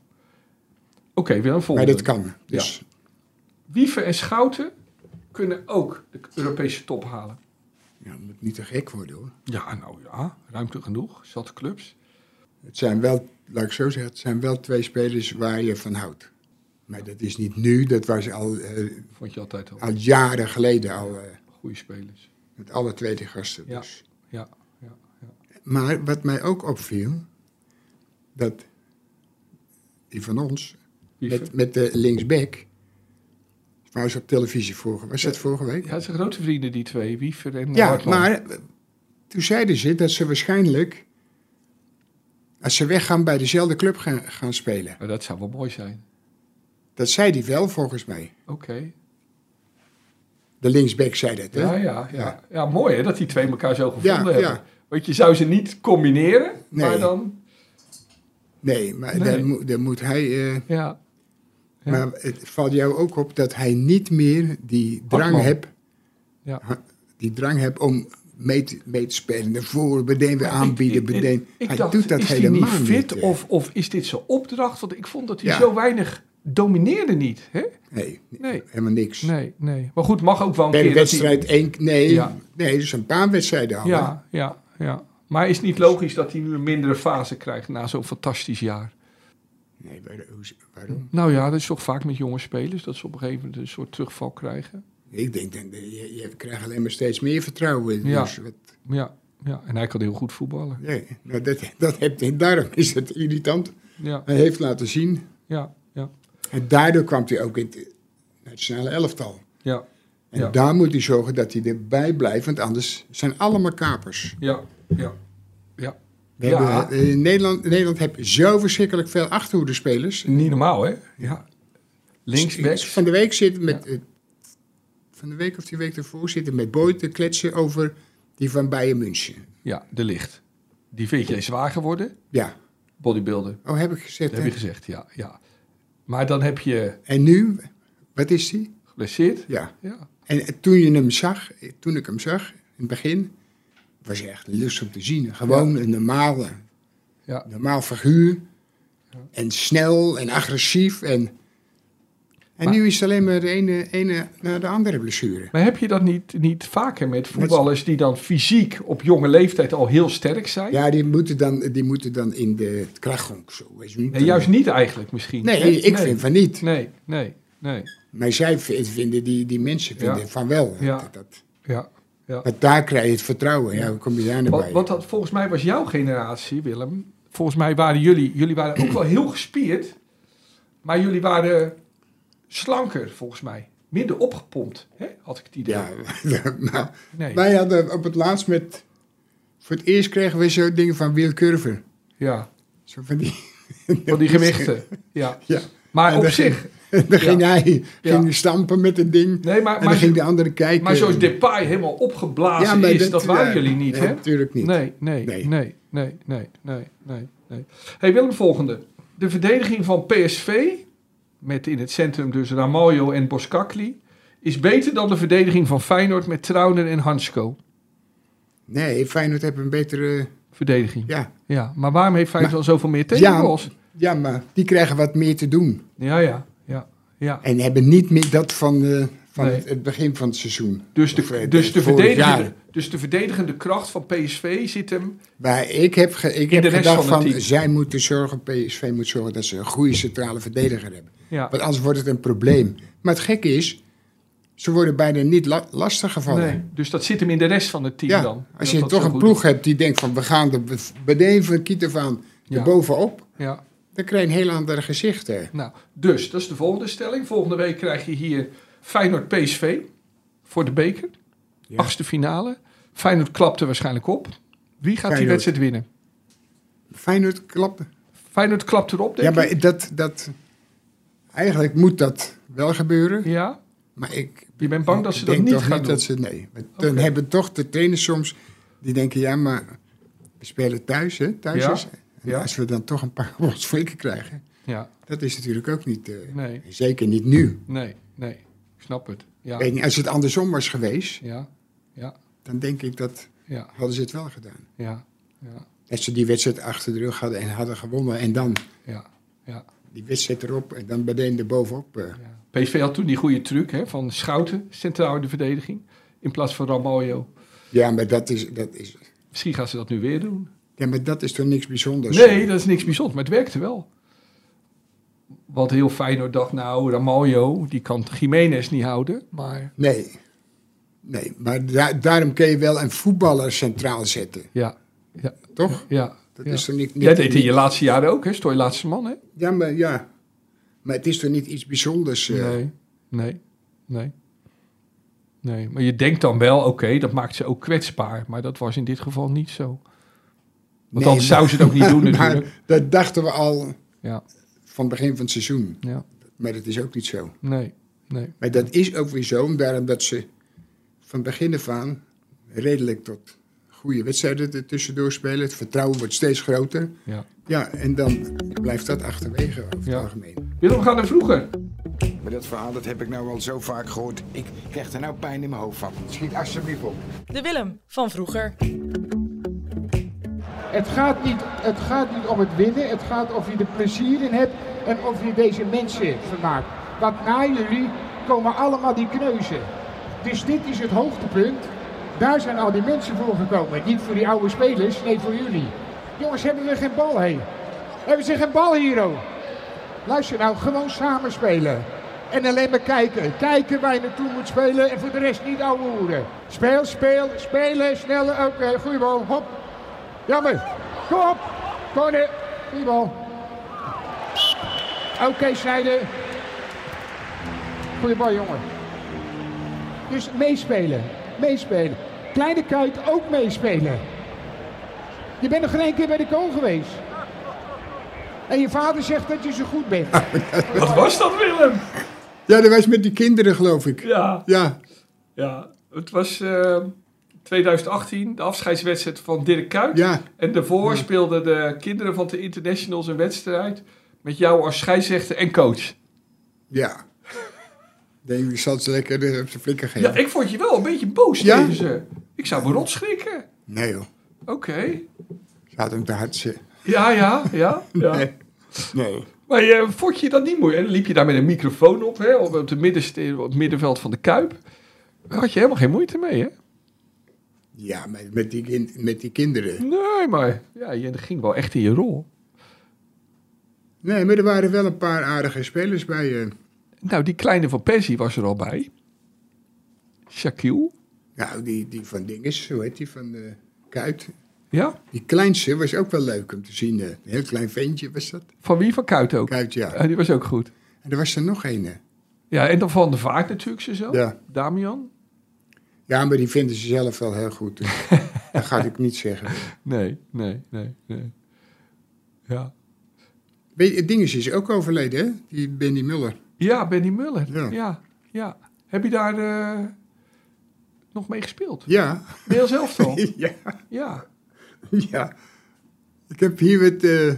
Oké, weer een Maar volgende. dat kan. Dus Wiever en Schouten kunnen ook de Europese top halen. ja, het moet niet te gek worden hoor. Ja, nou ja, ruimte genoeg. Zat clubs. Het zijn wel, laat ik zo zeggen, het zijn wel twee spelers waar je van houdt. Maar dat is niet nu, dat was al, eh, Vond je altijd al al jaren geleden al. eh, goede spelers. met alle twee die gasten. Ja. Dus. Ja, ja, ja. Maar wat mij ook opviel, dat die van ons, Wiever. met, met de linksback, waar ze op televisie vorige, was dat vorige week? Ja, het zijn grote vrienden die twee. Wiever en Ja, Hartman. maar eh, toen zeiden ze dat ze waarschijnlijk, als ze weggaan, bij dezelfde club gaan, gaan spelen. Maar dat zou wel mooi zijn. Dat zei hij wel, volgens mij. Oké. De linksback zei dat, hè? Ja, ja, ja. Ja, mooi hè, dat die twee elkaar zo gevonden Ja, hebben. ja. Want je zou ze niet combineren, maar Nee. dan... Nee, maar Nee. Dan, moet, dan moet hij... eh, Ja. Ja. Maar het valt jou ook op dat hij niet meer die drang Hartman. heeft Ja. ha- die drang hebt om mee te, mee te spelen. Naar voren, meteen weer aanbieden. Ik, ik, meteen. ik hij dacht, doet dat is hij helemaal niet fit niet. of, of is dit zijn opdracht? Want ik vond dat hij Ja. zo weinig domineerde niet. Hè? Nee, Nee. helemaal niks. Nee, nee. Maar goed, mag ook wel een Per keer... dat hij- wedstrijd één... Nee, Ja. nee, dus een paar wedstrijden al. hè? Ja, ja, ja. Maar is het niet logisch dat hij nu een mindere fase krijgt na zo'n fantastisch jaar? Nee, waar- hoe- waarom? Nou ja, dat is toch vaak met jonge spelers, dat ze op een gegeven moment een soort terugval krijgen. Ik denk, dat je, je krijgt alleen maar steeds meer vertrouwen. Ja. Dus wat, Ja, ja. En hij kan heel goed voetballen. nee, nou, dat, dat heb, daarom is het irritant. Ja, Hij heeft laten zien. ja, ja, En daardoor kwam hij ook in het nationale elftal. ja, En Ja. daar moet hij zorgen dat hij erbij blijft, want anders zijn allemaal kapers. ja, ja, ja. We Ja. hebben, eh, in Nederland, in Nederland heb je zo verschrikkelijk veel achterhoedenspelers. Niet normaal, hè? Ja. Linksbacks. Van de week zitten met... eh, van de week of die week ervoor zitten met Boy te kletsen over die van Bayern München. Ja, de licht. Die vind jij zwaar geworden? Ja. Bodybuilder. Oh, heb ik gezegd. Dat heb je hè? gezegd, ja, ja. Maar dan heb je En nu, wat is die? geblesseerd. Ja. Ja, En toen je hem zag, toen ik hem zag, in het begin, was hij echt lust om te zien. Gewoon een normale, ja. normaal figuur. En snel en agressief. En, en Maar- nu is het alleen maar de ene, ene naar de andere blessure. Maar heb je dat niet, niet vaker met voetballers die dan fysiek op jonge leeftijd al heel sterk zijn? Ja, die moeten dan, die moeten dan in de krachtgonk zo. Weet je niet. Nee, juist niet eigenlijk misschien. Nee, Hè? ik vind van niet. Nee, nee, nee. Maar zij v- vinden, die, die mensen vinden Ja. van wel. Ja. Dat, dat, Ja, ja. want daar krijg je het vertrouwen. Ja, hoe kom je daar naar Wat, bij? wat dat, volgens mij was jouw generatie, Willem. Volgens mij waren jullie, jullie waren ook wel heel gespierd. Maar jullie waren slanker, volgens mij. Minder opgepompt, hè? Had ik het idee. Ja, nou, Nee. wij hadden op het laatst met... Voor het eerst kregen we zo dingen van Wil Curver. Ja, Zo van die... van die gewichten. Ja. Ja. Maar En op dan zich... ging, dan ging hij Ja. ging stampen met het ding. Nee, maar, en dan maar, ging de andere kijken. maar zoals Depay helemaal opgeblazen Ja, maar is, dat, waren ja, jullie niet, nee, hè? natuurlijk niet. Nee, nee, Nee. nee, nee, nee, nee, nee, nee. Hey Willem, volgende. De verdediging van P S V, met in het centrum dus Ramaljo en Boskakli, is beter dan de verdediging van Feyenoord met Trauner en Hansko. Nee, Feyenoord heeft een betere... Verdediging. Ja, Ja, maar waarom heeft Feyenoord Maar- dan zoveel meer ja, tegengoals? ja, maar die krijgen wat meer te doen. Ja, ja, ja, ja. En hebben niet meer dat van, eh, van Nee. het, het begin van het seizoen. Dus de, Of, eh, dus, de vorig verdedigende, jaar. dus de verdedigende kracht van P S V zit hem... Maar ik heb, ge, ik In heb de rest gedacht van het van, team. zij moeten zorgen, P S V moet zorgen dat ze een goede centrale verdediger hebben. Ja, Want anders wordt het een probleem. Maar het gekke is, ze worden bijna niet la lastig gevallen. nee, dus dat zit hem in de rest van het team Ja, dan. als Dat je dat toch zo een goed ploeg hebt die denkt van we gaan er beneden van Kiet aan Ja. bovenop, Ja, dan krijg je een heel ander gezicht. Hè. nou, dus dat is de volgende stelling. Volgende week krijg je hier Feyenoord P S V voor de beker. Ja. Achtste finale. Feyenoord klapt er waarschijnlijk op. Wie gaat die Feyenoord. wedstrijd winnen? Feyenoord klappen. Feyenoord klapt erop, denk Ja, ik. maar dat, dat, eigenlijk moet dat wel gebeuren. Ja? Maar ik Je bent bang dat ze ik dat denk niet toch gaan niet doen? dat ze, nee. Want Dan Oké. hebben toch de trainers soms, die denken ja, maar we spelen thuis, hè. Thuis Ja. is, en Ja. als we dan toch een paar goals flikken krijgen, Ja, dat is natuurlijk ook niet, eh, nee, zeker niet nu. nee, nee. Ik snap het. Ja, Weet niet, als het andersom was geweest, ja, ja, dan denk ik dat ja, hadden ze het wel gedaan. ja, ja, Dat ze die wedstrijd achter de rug hadden en hadden gewonnen. En dan ja, ja. die wedstrijd erop en dan meteen erbovenop. eh. Ja. P S V had toen die goede truc hè, van Schouten, centraal in de verdediging, in plaats van Ramaljo. Ja, maar dat is, dat is, Misschien gaan ze dat nu weer doen. ja, maar dat is toch niks bijzonders? Nee, dat is niks bijzonders, maar het werkte wel. Want heel Feyenoord dacht, nou, Ramaljo, die kan Jiménez niet houden. Maar Nee, nee maar da- daarom kun je wel een voetballer centraal zetten. ja, ja, Toch? ja. Dat ja. is toch niet... niet Jij deed in niet- je laatste jaren ook, hè? Stoor je laatste man, hè? Ja, maar ja. Maar het is toch niet iets bijzonders? eh? Nee, nee, nee. Nee, maar je denkt dan wel, oké, dat maakt ze ook kwetsbaar. Maar dat was in dit geval niet zo. Want Nee, anders maar- zou ze het ook niet doen natuurlijk. Maar dat dachten we al Ja, van het begin van het seizoen. ja, Maar dat is ook niet zo. nee, nee. Maar dat is ook weer zo, daarom dat ze van begin af aan redelijk tot goede wedstrijden er tussendoor spelen. Het vertrouwen wordt steeds groter. Ja. Ja, en dan blijft dat achterwege over Ja. het algemeen. Willem, we gaan naar vroeger. Meneer dat verhaal dat heb ik nou al zo vaak gehoord. Ik krijg er nou pijn in mijn hoofd van. Schiet alsjeblieft op. De Willem van vroeger. Het gaat, niet, het gaat niet om het winnen, het gaat of je er plezier in hebt en of je deze mensen vermaakt. Want na jullie komen allemaal die kneuzen. Dus dit is het hoogtepunt. Daar zijn al die mensen voor gekomen. Niet voor die oude spelers, nee voor jullie. Jongens, hebben we geen bal heen? Hebben ze geen bal hier ook? Luister nou, gewoon samen spelen. En alleen maar kijken. Kijken waar je naartoe moet spelen en voor de rest niet ouwe hoeren. Speel, speel, spelen, sneller. Oké, okay, goeie bal, hop. Jammer. Kom op. Corner. Goeie bal. Oké, okay, Snijder. Goeie bal, jongen. Dus meespelen. Meespelen. Kleine Kuit ook meespelen. Je bent nog geen één keer bij de kool geweest. En je vader zegt dat je zo goed bent. Wat was dat, Willem? Ja, dat was met die kinderen, geloof ik. Ja. Ja. Ja, het was uh, twintig achttien, de afscheidswedstrijd van Dirk Kuyt. Ja. En daarvoor Ja. speelden de kinderen van de Internationals een wedstrijd met jou als scheidsrechter en coach. Ja. Denk, ik zal ze lekker op zijn flikker geven. Ja, ik vond je wel een beetje boos Ja? tegen ze. Ik zou me rot schrikken. Nee joh. Oké. Okay. Ze had hem te hard zitten. Ja, ja, ja. ja. Nee. Nee. Maar uh, vond je dat niet mooi? En dan liep je daar met een microfoon op, hè, op, de middenste, op het middenveld van de Kuip. Daar had je helemaal geen moeite mee, hè? Ja, met, met, die, kind, met die kinderen. Nee, maar ja, je ging wel echt in je rol. Nee, maar er waren wel een paar aardige spelers bij je. Uh. Nou, die kleine van Persie was er al bij. Shaquille. Nou, die, die van Dinges, hoe heet die, van de Kuit. Ja? Die kleinste was ook wel leuk om te zien. Een heel klein ventje was dat. Van wie? Van Kuit ook? Kuit, ja. Ja, die was ook goed. En er was er nog een. Ja, en dan Van de Vaart natuurlijk, zo. Ja. Damian. Ja, maar die vinden ze zelf wel heel goed. Dus dat ga ik niet zeggen. Nee, nee, nee, nee. Ja. Weet je, Dinges is ook overleden, hè? Die Benny Muller. Ja, Benny Muller. Ja. Ja. ja, ja. Heb je daar uh, nog mee gespeeld? Ja. Heel zelf al? Ja. Ja. Ja. Ik heb hier met uh,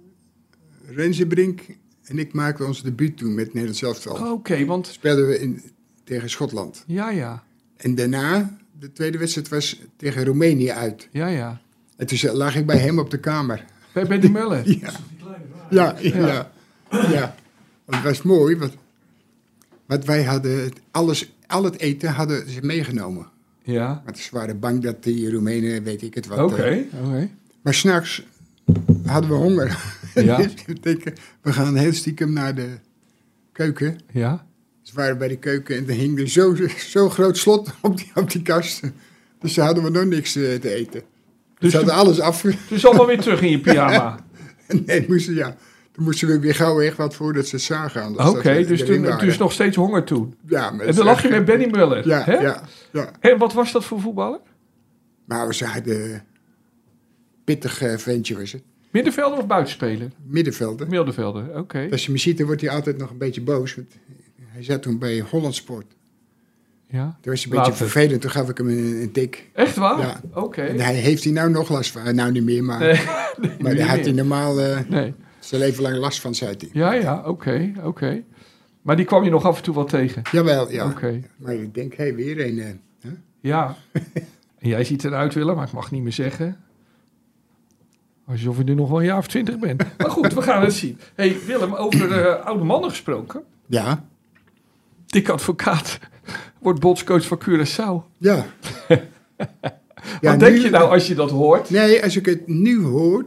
Renzebrink en ik maakten ons debuut toen met Nederland elftal. Oké, okay, want... Speelden we in, tegen Schotland. Ja, ja. En daarna, de tweede wedstrijd was tegen Roemenië uit. Ja, ja. En toen lag ik bij hem op de kamer. Bij Benny Muller? Ja. Ja, ja, ja. ja. Want het was mooi, want, want wij hadden alles, al het eten hadden ze meegenomen. Ja. Want ze waren bang dat die Roemenen, weet ik het wat. Oké, okay, uh, oké. Okay. Maar s'nachts hadden we honger. Ja. Dus we denken, we gaan heel stiekem naar de keuken. Ja. Ze waren bij de keuken en er hing er zo'n zo groot slot op die, op die kast. Dus ze hadden we nog niks uh, te eten. Dus ze hadden toen, alles af. Dus allemaal weer terug in je pyjama? Nee, moesten, ja. Toen moesten we weer gauw echt wat voordat ze het zagen. Oké, okay, dus toen dus nog steeds honger toen? Ja. En dan lag je met Benny Muller? Ja, hè? ja, ja. En wat was dat voor voetballer? Nou, we zeiden pittig uh, ventje was het. Middenvelder of buitenspeler? Middenvelder. Middenvelder, oké. Okay. Als je me ziet, dan wordt hij altijd nog een beetje boos. Want hij zat toen bij Holland Sport. Ja. Toen was hij een beetje Later. vervelend, toen gaf ik hem een, een tik. Echt waar? Ja. Oké. Okay. En hij heeft hij nou nog last van. Nou niet meer, maar, nee, nee, maar daar had hij normaal uh, nee. zijn leven lang last van, zei hij. Ja, ja, oké, okay, oké. Okay. Maar die kwam je nog af en toe wel tegen? Jawel, ja. Okay. Maar ik denk, hé, hey, weer een. Uh, huh? Ja. En jij ziet eruit, Willem, maar ik mag niet meer zeggen. Alsof je nu nog wel een jaar of twintig bent. Maar goed, we gaan het zien. Hé, hey, Willem, over uh, oude mannen gesproken. Ja. Dick Advocaat wordt bondscoach van Curaçao. Ja. Wat ja, denk nu, je nou als je dat hoort? Nee, als ik het nu hoor,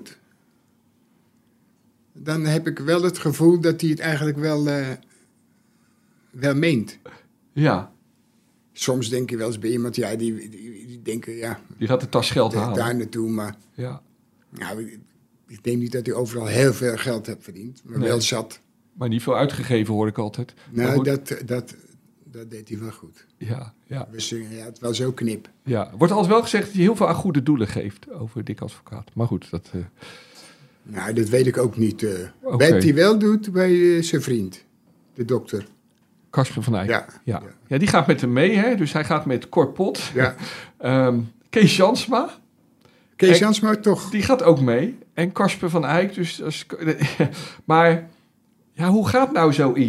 dan heb ik wel het gevoel dat hij het eigenlijk wel, uh, wel meent. Ja. Soms denk je wel eens bij iemand, ja, die, die, die denken, ja... Die gaat de tas geld halen. Daar naartoe, maar... Ja. Nou, ik denk niet dat hij overal heel veel geld heeft verdiend, maar nee. wel zat. Maar niet veel uitgegeven, hoor ik altijd. Nou, dat, dat, dat deed hij wel goed. Ja, ja. Dus, ja, het was zo knip. Ja, wordt altijd wel gezegd dat hij heel veel aan goede doelen geeft over Dick Advocaat. Maar goed, dat... Uh... Nou, dat weet ik ook niet. Uh, okay. Wat hij wel doet bij uh, zijn vriend, de dokter. Kasper van Eyck. Ja, ja. Ja. ja, die gaat met hem mee, hè. Dus hij gaat met Cor Pot. Ja. um, Kees Jansma. Kees Jansma toch? Die gaat ook mee. En Kasper van Eyck. Dus als, maar ja, hoe gaat nou zoiets?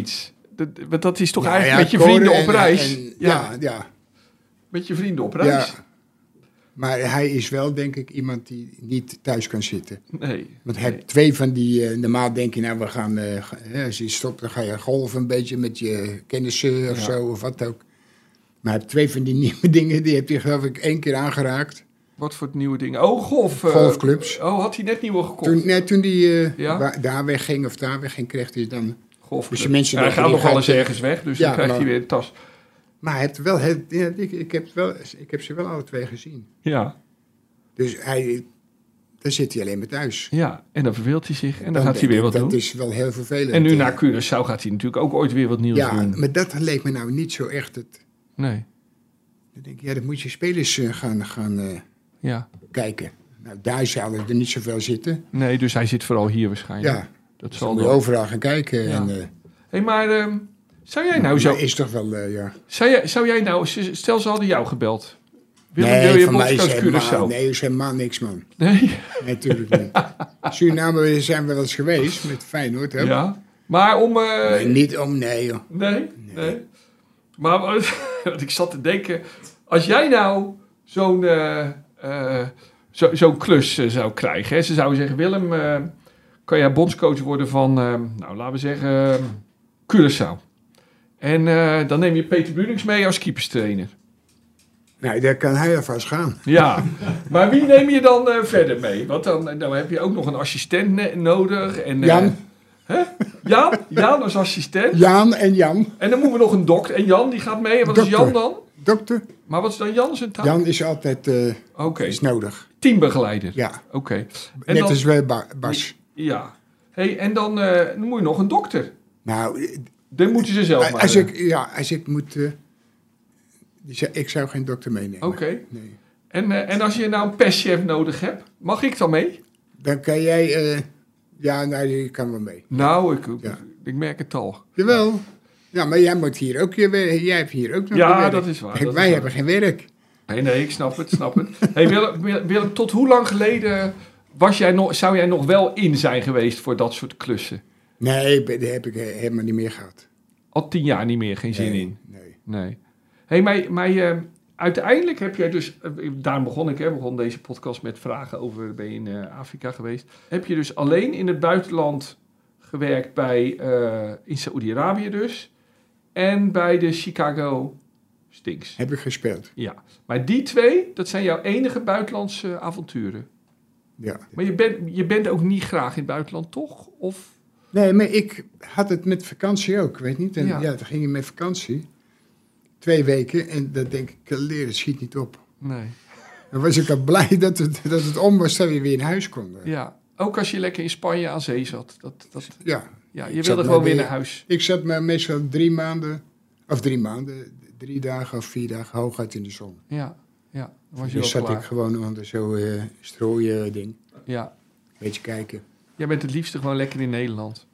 dat, want dat is toch Ja, eigenlijk ja, met je koren vrienden op en- reis? en- ja. ja, ja. Met je vrienden op reis? Ja. Maar hij is wel, denk ik, iemand die niet thuis kan zitten. Nee. Want hij nee. hebt twee van die... Uh, normaal denk je, nou, we gaan... Uh, ga- als je stopt, dan ga je golven een beetje met je kennissen of Ja. zo, of wat ook. Maar hij heeft twee van die nieuwe dingen, die heeft hij geloof ik één keer aangeraakt. Wat voor nieuwe dingen? Oh, golf. eh, Golfclubs. Oh, had hij net nieuwe gekocht? Toen, nee, toen die uh, Ja? wa- daar wegging of daar wegging, kreeg hij dan... Golfclub. Dus de mensen Ja, hij denken, gaat die nog wel gaat- eens ergens weg, dus Ja, dan krijgt maar- hij weer een tas. Maar hij heeft wel, heel, ja, ik, ik, heb wel, ik heb ze wel alle twee gezien. Ja, Dus hij, dan zit hij alleen maar thuis. ja. En dan verveelt hij zich en dan, Dan gaat hij denk weer ik, wat dat doen. is wel heel vervelend. En nu eh. naar Curaçao gaat hij natuurlijk ook ooit weer wat nieuws Ja, doen. maar dat leek me nou niet zo echt het... Nee, Dan denk ik, ja, dan moet je spelers eh, gaan, gaan eh, ja. kijken. Nou, daar zouden er niet zoveel zitten. Nee, dus hij zit vooral hier waarschijnlijk. Ja, Dat dan zal moet je wel. overal gaan kijken. Ja. En, eh, Hé, maar ehm, zou jij nou zo... maar is toch wel, eh, ja... Zou jij, zou jij nou... Stel, ze hadden jou gebeld. Willem, wil Nee, je van mij is bondscoach helemaal, Curaçao? nee, is helemaal niks, man. Nee? Nee, natuurlijk niet. Suriname zijn we wel eens geweest, met Feyenoord. Hè? Ja. Maar om... eh, Nee, niet om, nee, joh. Nee, nee. Maar wat ik zat te denken, als jij nou zo'n eh, eh, zo, zo'n klus eh, zou krijgen, hè, ze zouden zeggen, Willem, eh, kan jij bondscoach worden van, eh, nou laten we zeggen, eh, Curaçao. En eh, dan neem je Peter Brunings mee als keeperstrainer. Nou, daar kan hij alvast gaan. Ja, maar wie neem je dan eh, verder mee? Want dan, dan heb je ook nog een assistent ne- nodig. En, eh, Jan. Hè? Jan? Jan als assistent. Jan en Jan. En dan moeten we nog een dokter. En Jan, die gaat mee. En wat is Dokter. Jan dan? Dokter. Maar wat is dan Jan zijn taak? Jan is altijd eh, Oké, is nodig. teambegeleider. Ja, Oké. En net dan, als wij Ba- Bas. Ja. Hey, en dan, eh, dan moet je nog een dokter. Nou, eh, Dan moeten ze zelf maar. als eh. ik, ja, als ik moet... eh, die zou- ik zou geen dokter meenemen. Oké. Nee. En, eh, en als je nou een perschef nodig hebt, mag ik dan mee? Dan kan jij... eh, ja, nou, je kan wel mee. Nou, ik, Ja. ik merk het al. Jawel. Ja, maar jij moet hier ook je werk. Jij hebt hier ook nog Ja, je werk. dat is waar, Kijk, dat wij is hebben geen werk. Nee, nee, ik snap het, snap het. Hey, Willem, Willem, Willem, tot hoe lang geleden was jij nog, zou jij nog wel in zijn geweest voor dat soort klussen? Nee, dat heb ik eh, helemaal niet meer gehad. Al tien jaar niet meer, geen zin nee, in. Nee. Nee. Hey, maar, maar eh, uiteindelijk heb jij dus, eh, daarom begon ik, hè, begon deze podcast met vragen over, ben je in eh, Afrika geweest? Heb je dus alleen in het buitenland gewerkt bij, eh, in Saoedi-Arabië dus, en bij de Chicago Stinks? Heb ik gespeeld. Ja, maar die twee, dat zijn jouw enige buitenlandse avonturen. Ja. Maar je bent, je bent ook niet graag in het buitenland, toch? Of? Nee, maar ik had het met vakantie ook, weet niet. En Ja. ja, dan ging je met vakantie. Twee weken. En dan denk ik, leren schiet niet op. Nee. Dan was ik al blij dat het, dat het om was, dat we weer naar huis konden. Ja, ook als je lekker in Spanje aan zee zat. Dat, dat, Ja. ja, Ik je zat wilde maar gewoon weer weer- naar huis. Ik zat maar meestal drie maanden, of drie maanden, drie dagen of vier dagen hooguit in de zon. Ja, ja. Dan was je Dus wel zat klaar. ik gewoon onder zo'n uh, strooien ding. Ja. Beetje kijken. Jij bent het liefste gewoon lekker in Nederland.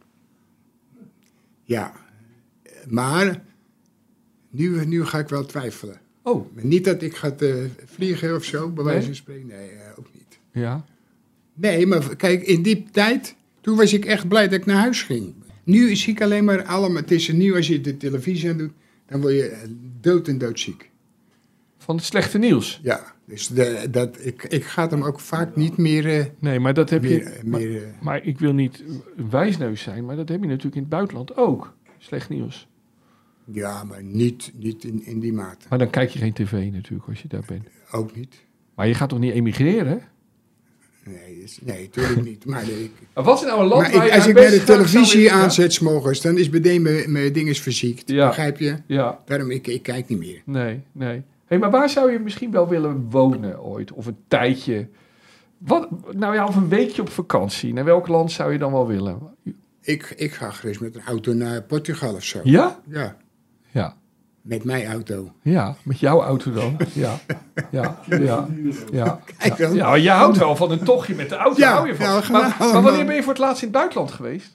Ja. Maar nu, nu ga ik wel twijfelen. Oh, Maar niet dat ik ga eh, vliegen of zo, bij wijze Nee? van spreken. Nee, eh, ook niet. ja. Nee, maar kijk, in die tijd, toen was ik echt blij dat ik naar huis ging. Nu zie ik alleen maar allemaal, het is nu als je de televisie aan doet, dan word je eh, dood en doodziek. Van het slechte nieuws. Ja, dus de, dat, ik, ik ga hem ook vaak niet meer... eh, Nee, maar dat heb meer, je... eh, Maar, meer eh, maar ik wil niet een wijsneus zijn, maar dat heb je natuurlijk in het buitenland ook. Slecht nieuws. ja, maar niet, niet in, in die mate. Maar dan kijk je geen tv natuurlijk als je daar bent. Ook niet. Maar je gaat toch niet emigreren? Nee, is- nee, natuurlijk niet. Maar, eh, ik, Maar wat is nou een land maar waar ik, je als nou ik naar best de graag zou televisie willen- aanzet 's morgens, dan is meteen mijn, mijn ding is verziekt. Ja. Begrijp je? Ja, Daarom, ik, ik kijk niet meer. nee, nee. Hé, maar waar zou je misschien wel willen wonen ooit? Of een tijdje? Wat, nou ja, of een weekje op vakantie. Naar welk land zou je dan wel willen? Ik, ik ga gerust met een auto naar Portugal of zo. Ja? Ja, Ja. met mijn auto. Ja, met jouw auto dan. Ja, ja, ja, ja. Kijk dan. Ja, je houdt wel van een tochtje met de auto, Ja, hou je van. ja, we gaan maar, naar maar allemaal. wanneer ben je voor het laatst in het buitenland geweest?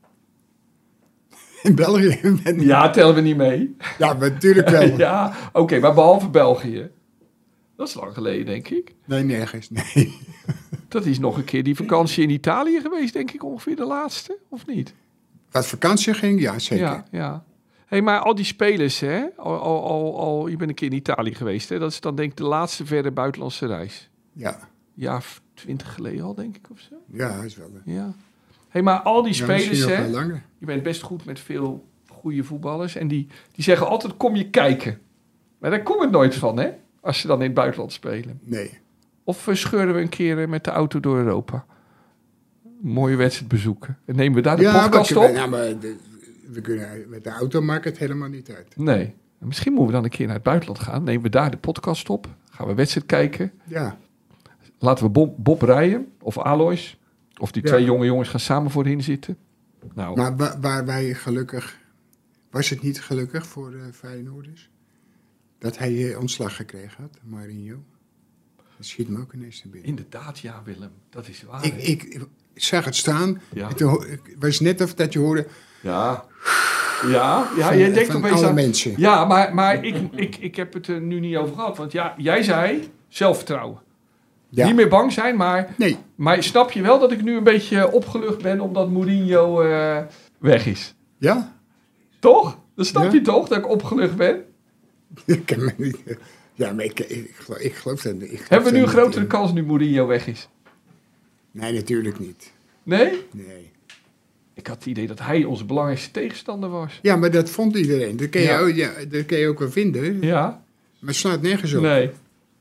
In België. Ja, tellen we niet mee. Ja, maar natuurlijk wel. Ja, oké, maar behalve België. Dat is lang geleden, denk ik. Nee, nergens. Nee. Dat is nog een keer die vakantie in Italië geweest, denk ik, ongeveer de laatste, of niet? Wat vakantie ging, ja, zeker. Ja, ja. Hey, maar al die spelers, hè? Al, al, al, al, je bent een keer in Italië geweest, hè? Dat is dan denk ik de laatste verre buitenlandse reis. Ja. Ja, twintig geleden al, denk ik, of zo. Ja, is wel. Ja. Hey, maar al die Ja, spelers, misschien nog hè? wel langer. Je bent best goed met veel goede voetballers. En die, die zeggen altijd, kom je kijken. Maar daar komt het nooit van, hè? Als ze dan in het buitenland spelen. Nee. Of uh, scheuren we een keer uh, met de auto door Europa. Een mooie wedstrijd bezoeken. En nemen we daar de Ja, podcast we, op? ja, maar de, we kunnen, met de auto maakt het helemaal niet uit. Nee. Misschien moeten we dan een keer naar het buitenland gaan. Nemen we daar de podcast op. Gaan we wedstrijd kijken. Ja. Laten we Bob, Bob rijden. Of Alois. Of die Ja. twee jonge jongens gaan samen voorin zitten. Nou, Maar wa- waar wij gelukkig... Was het niet gelukkig voor uh, Feyenoorders? Dat hij uh, ontslag gekregen had, Marinho. Dat schiet me ook ineens te binnen. inderdaad, ja Willem. Dat is waar. Ik, hè? ik, ik zag het staan. Ja. En toen ho- Het was net of dat je hoorde... Ja. Ja, ja van, jij denkt van opeens alle aan... mensen. Ja, maar, maar ik, ik, ik heb het er nu niet over gehad. Want ja, jij zei zelfvertrouwen. Ja. Niet meer bang zijn, maar... Nee. Maar snap je wel dat ik nu een beetje opgelucht ben omdat Mourinho uh, weg is? Ja? Toch? Dan snap Ja. je toch dat ik opgelucht ben? Ik kan me niet... Ja, maar ik, ik, ik, geloof, ik geloof dat niet. Ik geloof Hebben we nu een daar niet grotere in. kans nu Mourinho weg is? Nee, natuurlijk niet. Nee? Nee. Ik had het idee dat hij onze belangrijkste tegenstander was. Ja, maar dat vond iedereen. Dat kun je, Ja. ook, ja, dat kun je ook wel vinden. Ja? Maar het slaat nergens op. Nee.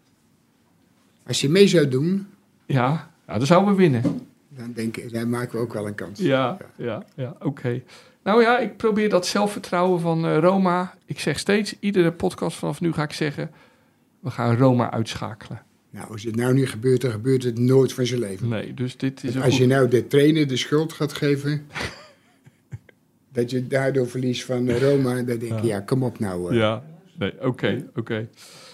Als je mee zou doen, Ja, nou, dan zouden we winnen. dan, denk ik, dan maken we ook wel een kans. Ja, ja, ja, oké. Nou ja, ik probeer dat zelfvertrouwen van uh, Roma. Ik zeg steeds, iedere podcast vanaf nu ga ik zeggen... we gaan Roma uitschakelen. Nou, als het nou niet gebeurt, dan gebeurt het nooit van zijn leven. Nee, dus dit is een Als goed... je nou de trainer de schuld gaat geven... dat je daardoor verliest van uh, Roma... dan denk je, ja, ja kom op nou. Uh. Ja, nee, oké, okay, oké. Okay.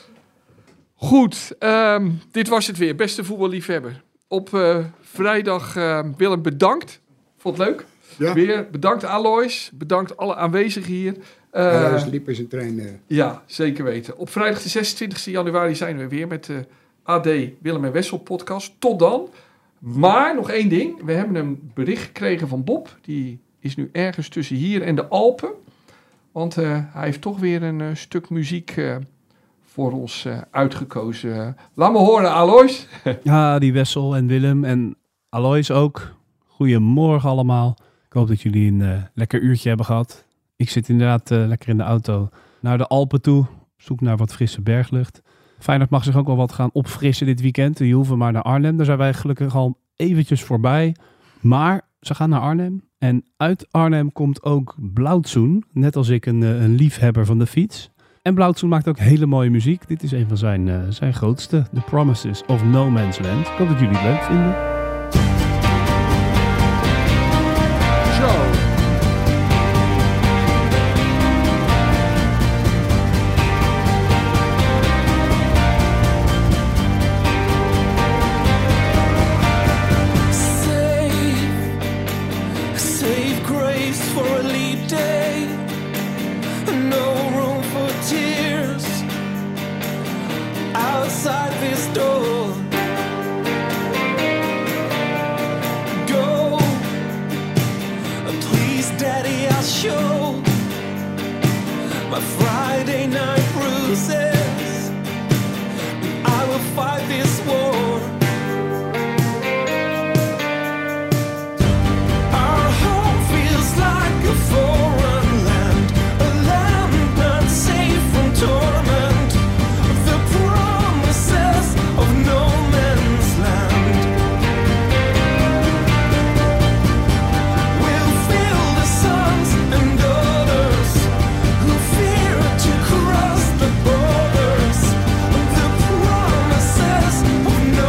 Goed, um, dit was het weer. Beste voetballiefhebber. Op uh, vrijdag, uh, Willem, bedankt. Vond het leuk? Ja. Weer bedankt Alois. Bedankt alle aanwezigen hier. Uh, Alois liep in zijn trein. Uh. Ja, zeker weten. Op vrijdag de zesentwintigste januari zijn we weer met de A D Willem en Wessel podcast. Tot dan. Maar nog één ding. We hebben een bericht gekregen van Bob. Die is nu ergens tussen hier en de Alpen. Want uh, hij heeft toch weer een uh, stuk muziek uh, voor ons uh, uitgekozen. Laat me horen, Alois. Ja, die Wessel en Willem en Alois ook. Goedemorgen allemaal. Ik hoop dat jullie een uh, lekker uurtje hebben gehad. Ik zit inderdaad uh, lekker in de auto naar de Alpen toe. Zoek naar wat frisse berglucht. Feyenoord mag zich ook wel wat gaan opfrissen dit weekend. Die hoeven maar naar Arnhem. Daar zijn wij gelukkig al eventjes voorbij. Maar ze gaan naar Arnhem. En uit Arnhem komt ook Blauwtsoen. Net als ik een, een liefhebber van de fiets. En Blauwtsoen maakt ook hele mooie muziek. Dit is een van zijn, uh, zijn grootste. The Promises of No Man's Land. Ik hoop dat jullie het leuk vinden. Zo. Friday night bruises, I will fight this war. Our home feels like a foreign land, a land not safe from torment. The promises of no man's land. We'll feel the sons and daughters who fear to cross the borders. The promises of no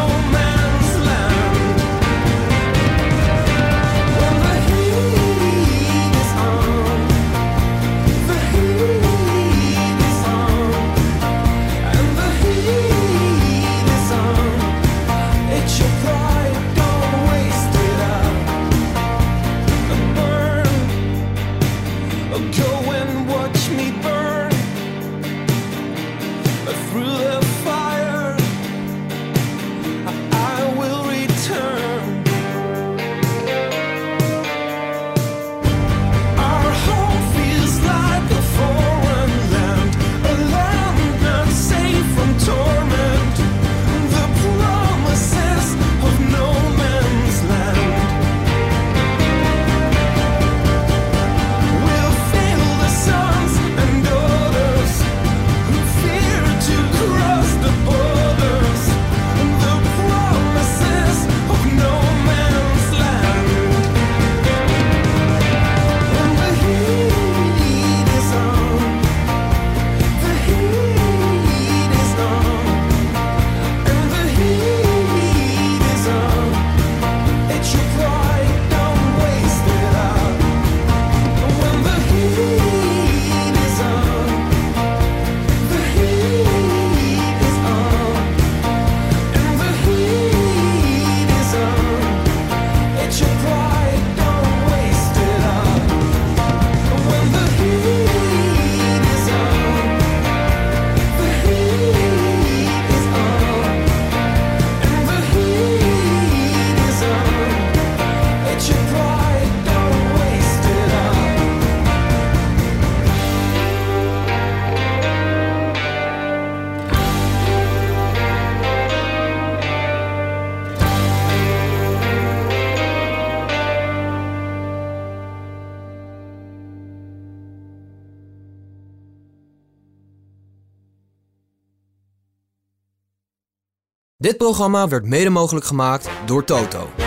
Dit programma werd mede mogelijk gemaakt door Toto.